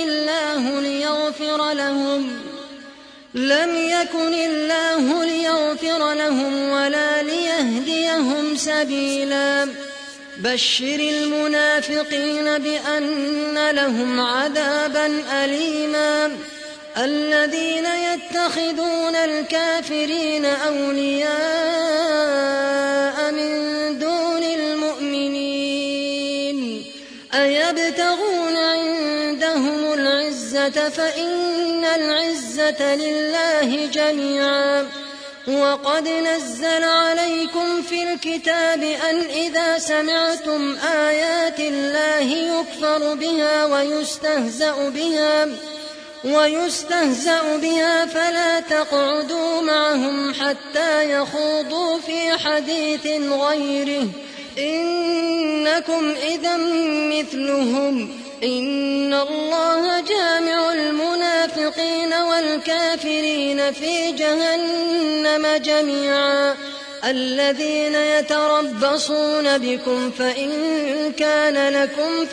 الله ليغفر لهم ولا ليهديهم سبيلا بشر المنافقين بأن لهم عذابا أليما الذين يتخذون الكافرين أولياء من دون المؤمنين أيبتغون عندهم العزة فإن العزة لله جميعا وقد نزل عليكم في الكتاب أن إذا سمعتم آيات الله يكفر بها ويستهزأ بها فلا تقعدوا معهم حتى يخوضوا في حديث غيره إنكم إذا مثلهم إن الله جامع المنافقين والكافرين في جهنم جميعا الذين يتربصون بكم فإن كان لكم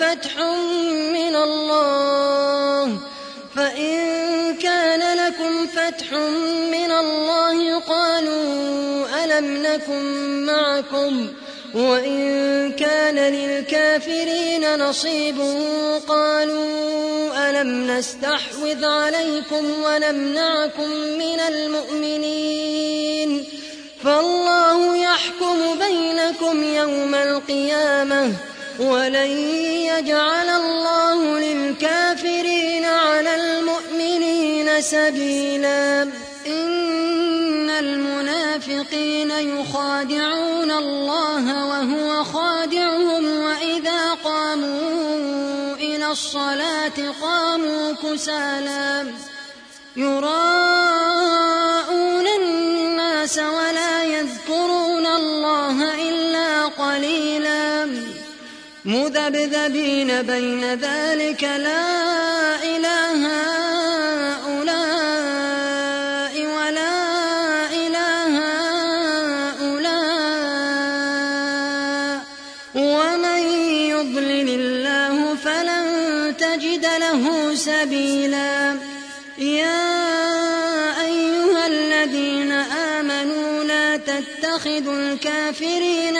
فتح من الله قالوا ألم نكن معكم وإن كان للكافرين نصيب قالوا ألم نستحوذ عليكم ونمنعكم من المؤمنين فالله يحكم بينكم يوم القيامة ولن يجعل الله للكافرين على المؤمنين سبيلا إن المنافقين يخادعون الله وهو خادعهم وإذا قاموا الصلاة قاموا كسالى يراءون الناس ولا يذكرون الله إلا قليلا مذبذبين بين ذلك لا إله هؤلاء ولا إله هؤلاء ومن يضلل الله فلن تجد له سبيلا يا أيها الذين آمنوا لا تتخذوا الكافرين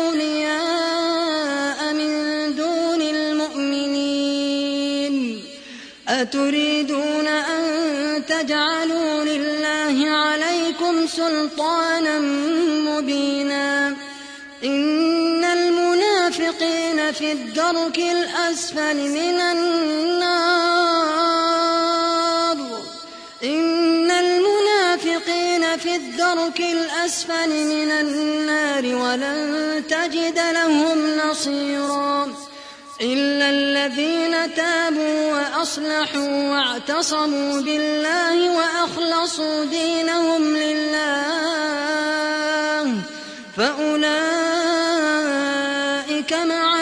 أولياء من دون المؤمنين أتريدون أن تجعلوا لله عليكم سلطانا مبينا إن المنافقين في الدرك الأسفل من النار ولن تجد لهم نصيرا إلا الذين تابوا وأصلحوا واعتصموا بالله وأخلصوا دينهم لله فأولئك مع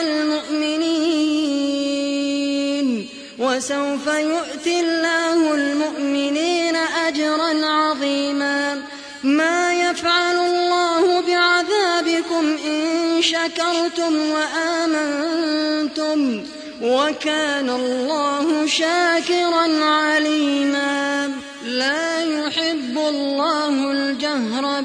المؤمنين وسوف يؤتي الله المؤمنين أجرا عظيما ما يفعل الله بعذابكم إن شكرتم وآمنتم وكان الله شاكرا عليما لا يحب الله الجهر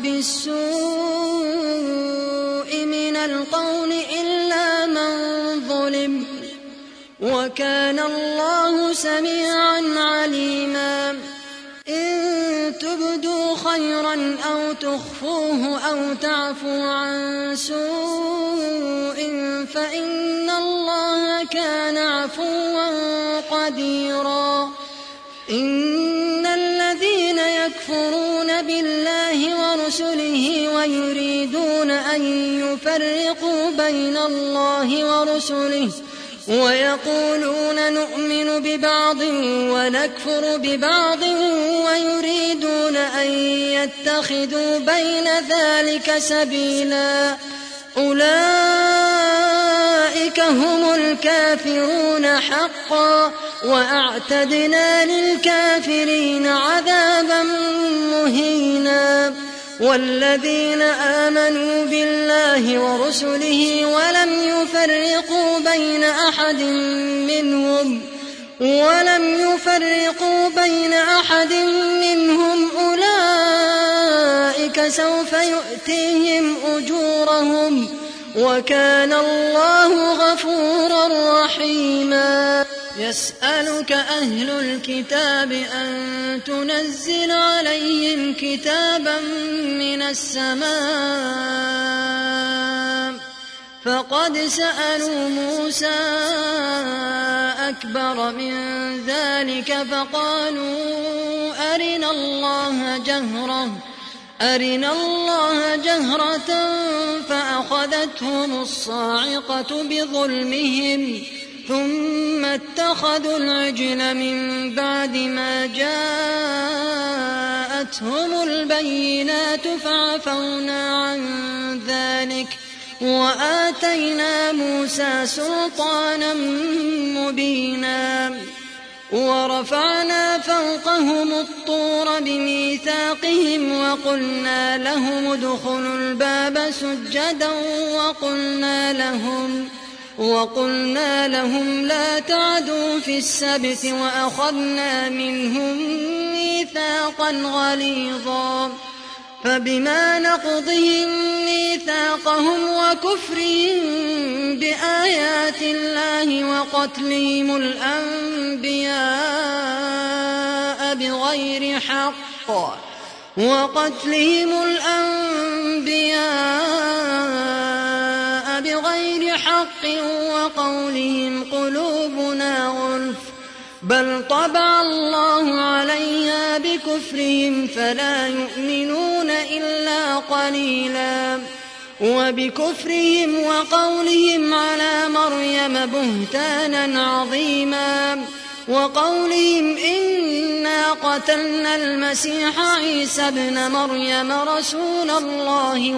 بالسوء من القول إلا من ظلم وكان الله سميعا عليما إن تبدوا خيرا أو تخفوه أو تعفوا عن سوء فإن الله كان عفوا قديرا إن الذين يكفرون بالله ورسله ويريدون أن يفرقوا بين الله ورسله ويقولون نؤمن ببعض ونكفر ببعض ويريدون أن يتخذوا بين ذلك سبيلا أولئك هم الكافرون حقا وأعتدنا للكافرين عذابا مهينا والذين آمنوا بالله ورسله ولم يفرقوا بين أحد منهم أولئك سوف يؤتيهم أجورهم وكان الله غفورا رحيما يسألك أهل الكتاب أن تنزل عليهم كتابا من السماء فقد سألوا موسى أكبر من ذلك فقالوا أرنا الله جهرة فأخذتهم الصاعقة بظلمهم ثم اتخذوا العجل من بعد ما جاءتهم البينات فعفونا عن ذلك وآتينا موسى سلطانا مبينا ورفعنا فوقهم الطور بميثاقهم وقلنا لهم ادخلوا الباب سجدا وقلنا لهم لا تعدوا في السبت وأخذنا منهم ميثاقا غليظا فبما نقضهم ميثاقهم وكفرهم بآيات الله وقتلهم الأنبياء بغير حق وقولهم قلوبنا غلف بل طبع الله عليها بكفرهم فلا يؤمنون إلا قليلا وبكفرهم وقولهم على مريم بهتانا عظيما. وقولهم إنا قتلنا المسيح عيسى ابن مريم رسول الله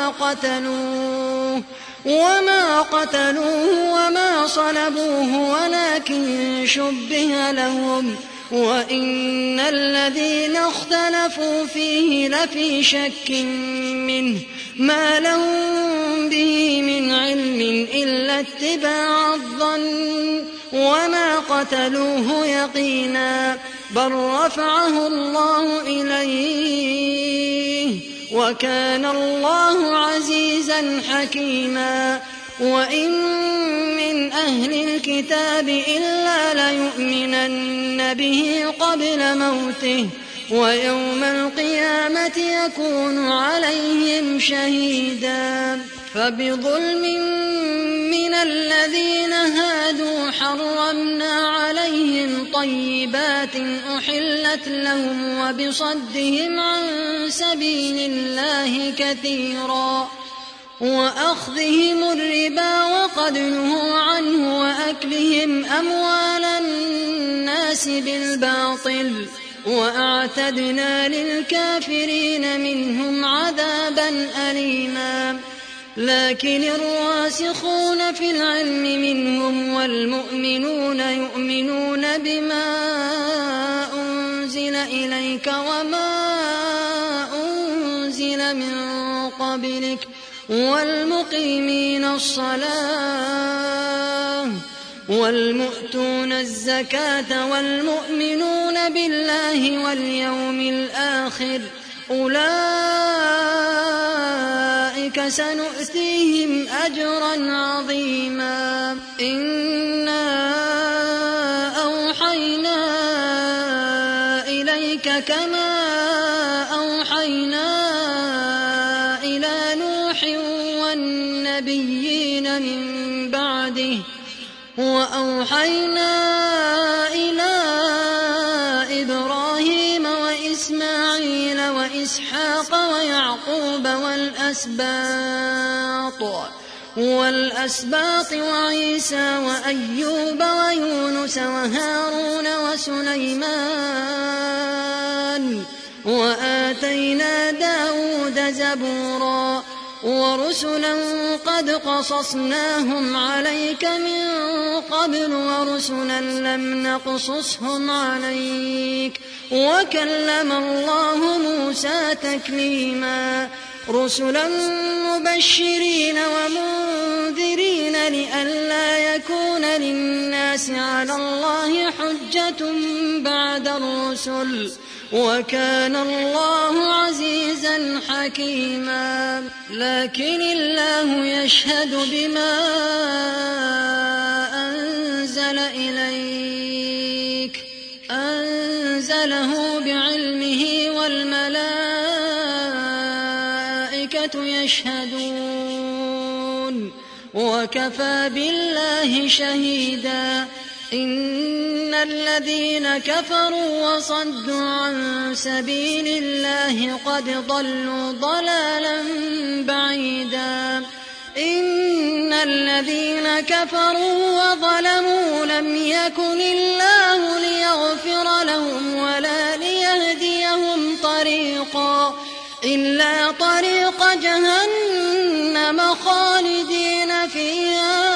وما قتلوه وما صلبوه ولكن شبه لهم وإن الذين اختلفوا فيه لفي شك منه ما لهم به من علم إلا اتباع الظن وما قتلوه يقينا بل رفعه الله إليه وكان الله عزيزا حكيما. وإن من أهل الكتاب إلا ليؤمنن به قبل موته ويوم القيامة يكون عليهم شهيدا. فبظلم من الذين هادوا حرمنا عليهم طيبات أحلت لهم وبصدهم عن سبيل الله كثيرا وأخذهم الربا وقد نهوا عنه وأكلهم أموال الناس بالباطل وأعتدنا للكافرين منهم عذابا أليما. لكن الراسخون في العلم منهم والمؤمنون يؤمنون بما أنزل إليك وما أنزل من قبلك والمقيمين الصلاة والمؤتون الزكاة والمؤمنون بالله واليوم الآخر أولئك سنؤتيهم أجرا عظيما. إنا أوحينا إليك كما أوحينا إلى نوح والنبيين من بعده وأوحينا إلى إبراهيم وإسماعيل وإسحاق ويعقوب والأسباط وعيسى وأيوب ويونس وهارون وسليمان وآتينا داود زبورا ورسلا قد قصصناهم عليك من قبل ورسلا لم نقصصهم عليك وكلم الله موسى تكليما. رسلا مبشرين ومنذرين لئلا يكون للناس على الله حجة بعد الرسل وكان الله عزيزا حكيما. لكن الله يشهد بما أنزل إليك أنزله بعلمه والملائكة يشهدون وكفى بالله شهيدا. إن الذين كفروا وصدوا عن سبيل الله قد ضلوا ضلالا بعيدا. إن الذين كفروا وظلموا لم يكن الله ليغفر لهم ولا ليهديهم طريقا إلا طريق جهنم خالدين فيها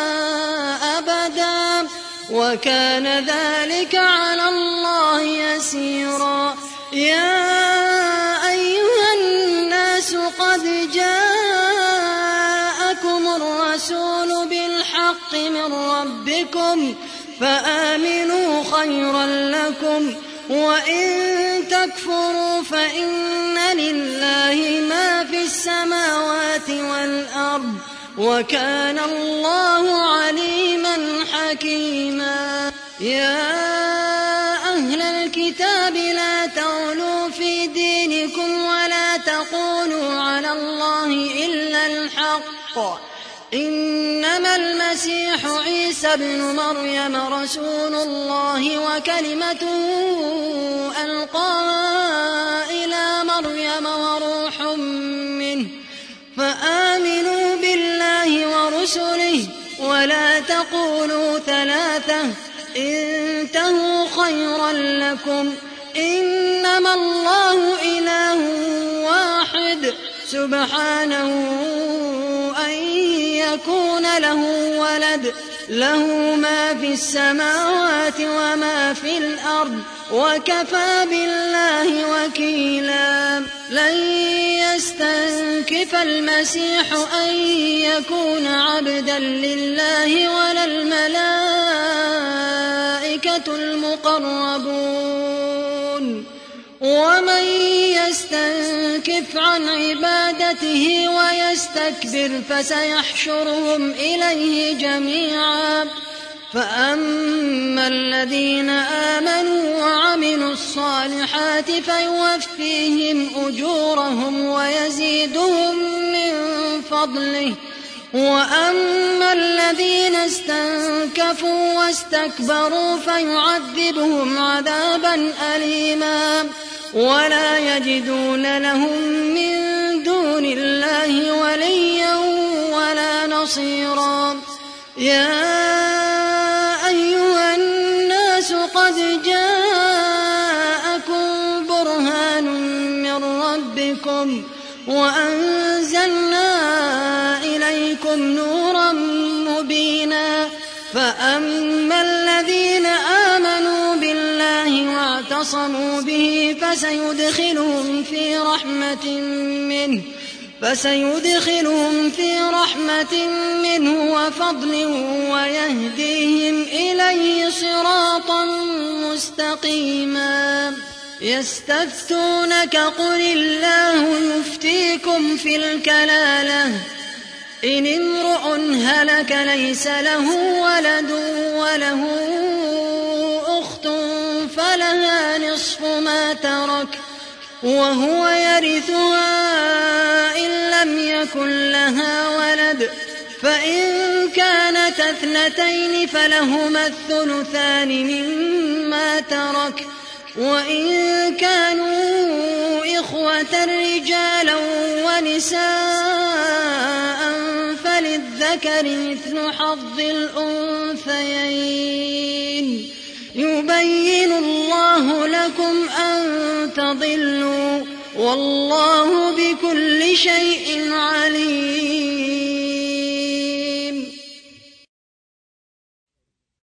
أبدا وكان ذلك على الله يسيرا. يا أيها الناس قد جاءكم الرسول بالحق من ربكم فآمنوا خيرا لكم وإن تكفروا فإن لله ما في السماوات والأرض وكان الله عليما حكيما. يا أهل الكتاب لا تغلوا في دينكم ولا تقولوا على الله إلا الحق إنما المسيح عيسى ابن مريم رسول الله وكلمته ألقاها إلى مريم وروح منه فآمنوا بالله ورسله ولا تقولوا ثلاثة انتهوا خيرا لكم إنما الله إله واحد سبحانه أن يكون له ولد له ما في السماوات وما في الأرض وكفى بالله وكيلا لن يستنكف المسيح أن يكون عبدا لله ولا الملائكة المقربون ومن يستنكف عن عبادته ويستكبر فسيحشرهم إليه جميعا فأما الذين آمنوا وعملوا الصالحات فيوفيهم أجورهم ويزيدهم من فضله وأما الذين استنكفوا واستكبروا فيعذبهم عذابا أليما ولا يجدون لهم من دون الله وليا ولا نصيرا يا أيها الناس قد جاءكم برهان من ربكم وأنزلنا إليكم نورا مبينا فأما الذين آمنوا بالله واعتصموا به فسيدخلهم في رحمة منه وفضل ويهديهم إليه صراطا مستقيما يستفتونك قل الله يفتيكم في الكلالة إن امرؤ هلك ليس له ولد وله أخت فلها نصف ما ترك وهو يرثها إن لم يكن لها ولد فإن كانت اثنتين فلهما الثلثان مما ترك وإن كانوا إخوة رجالا ونساء فللذكر مثل حظ الأنثيين يبين الله لكم أن تضلوا والله بكل شيء عليم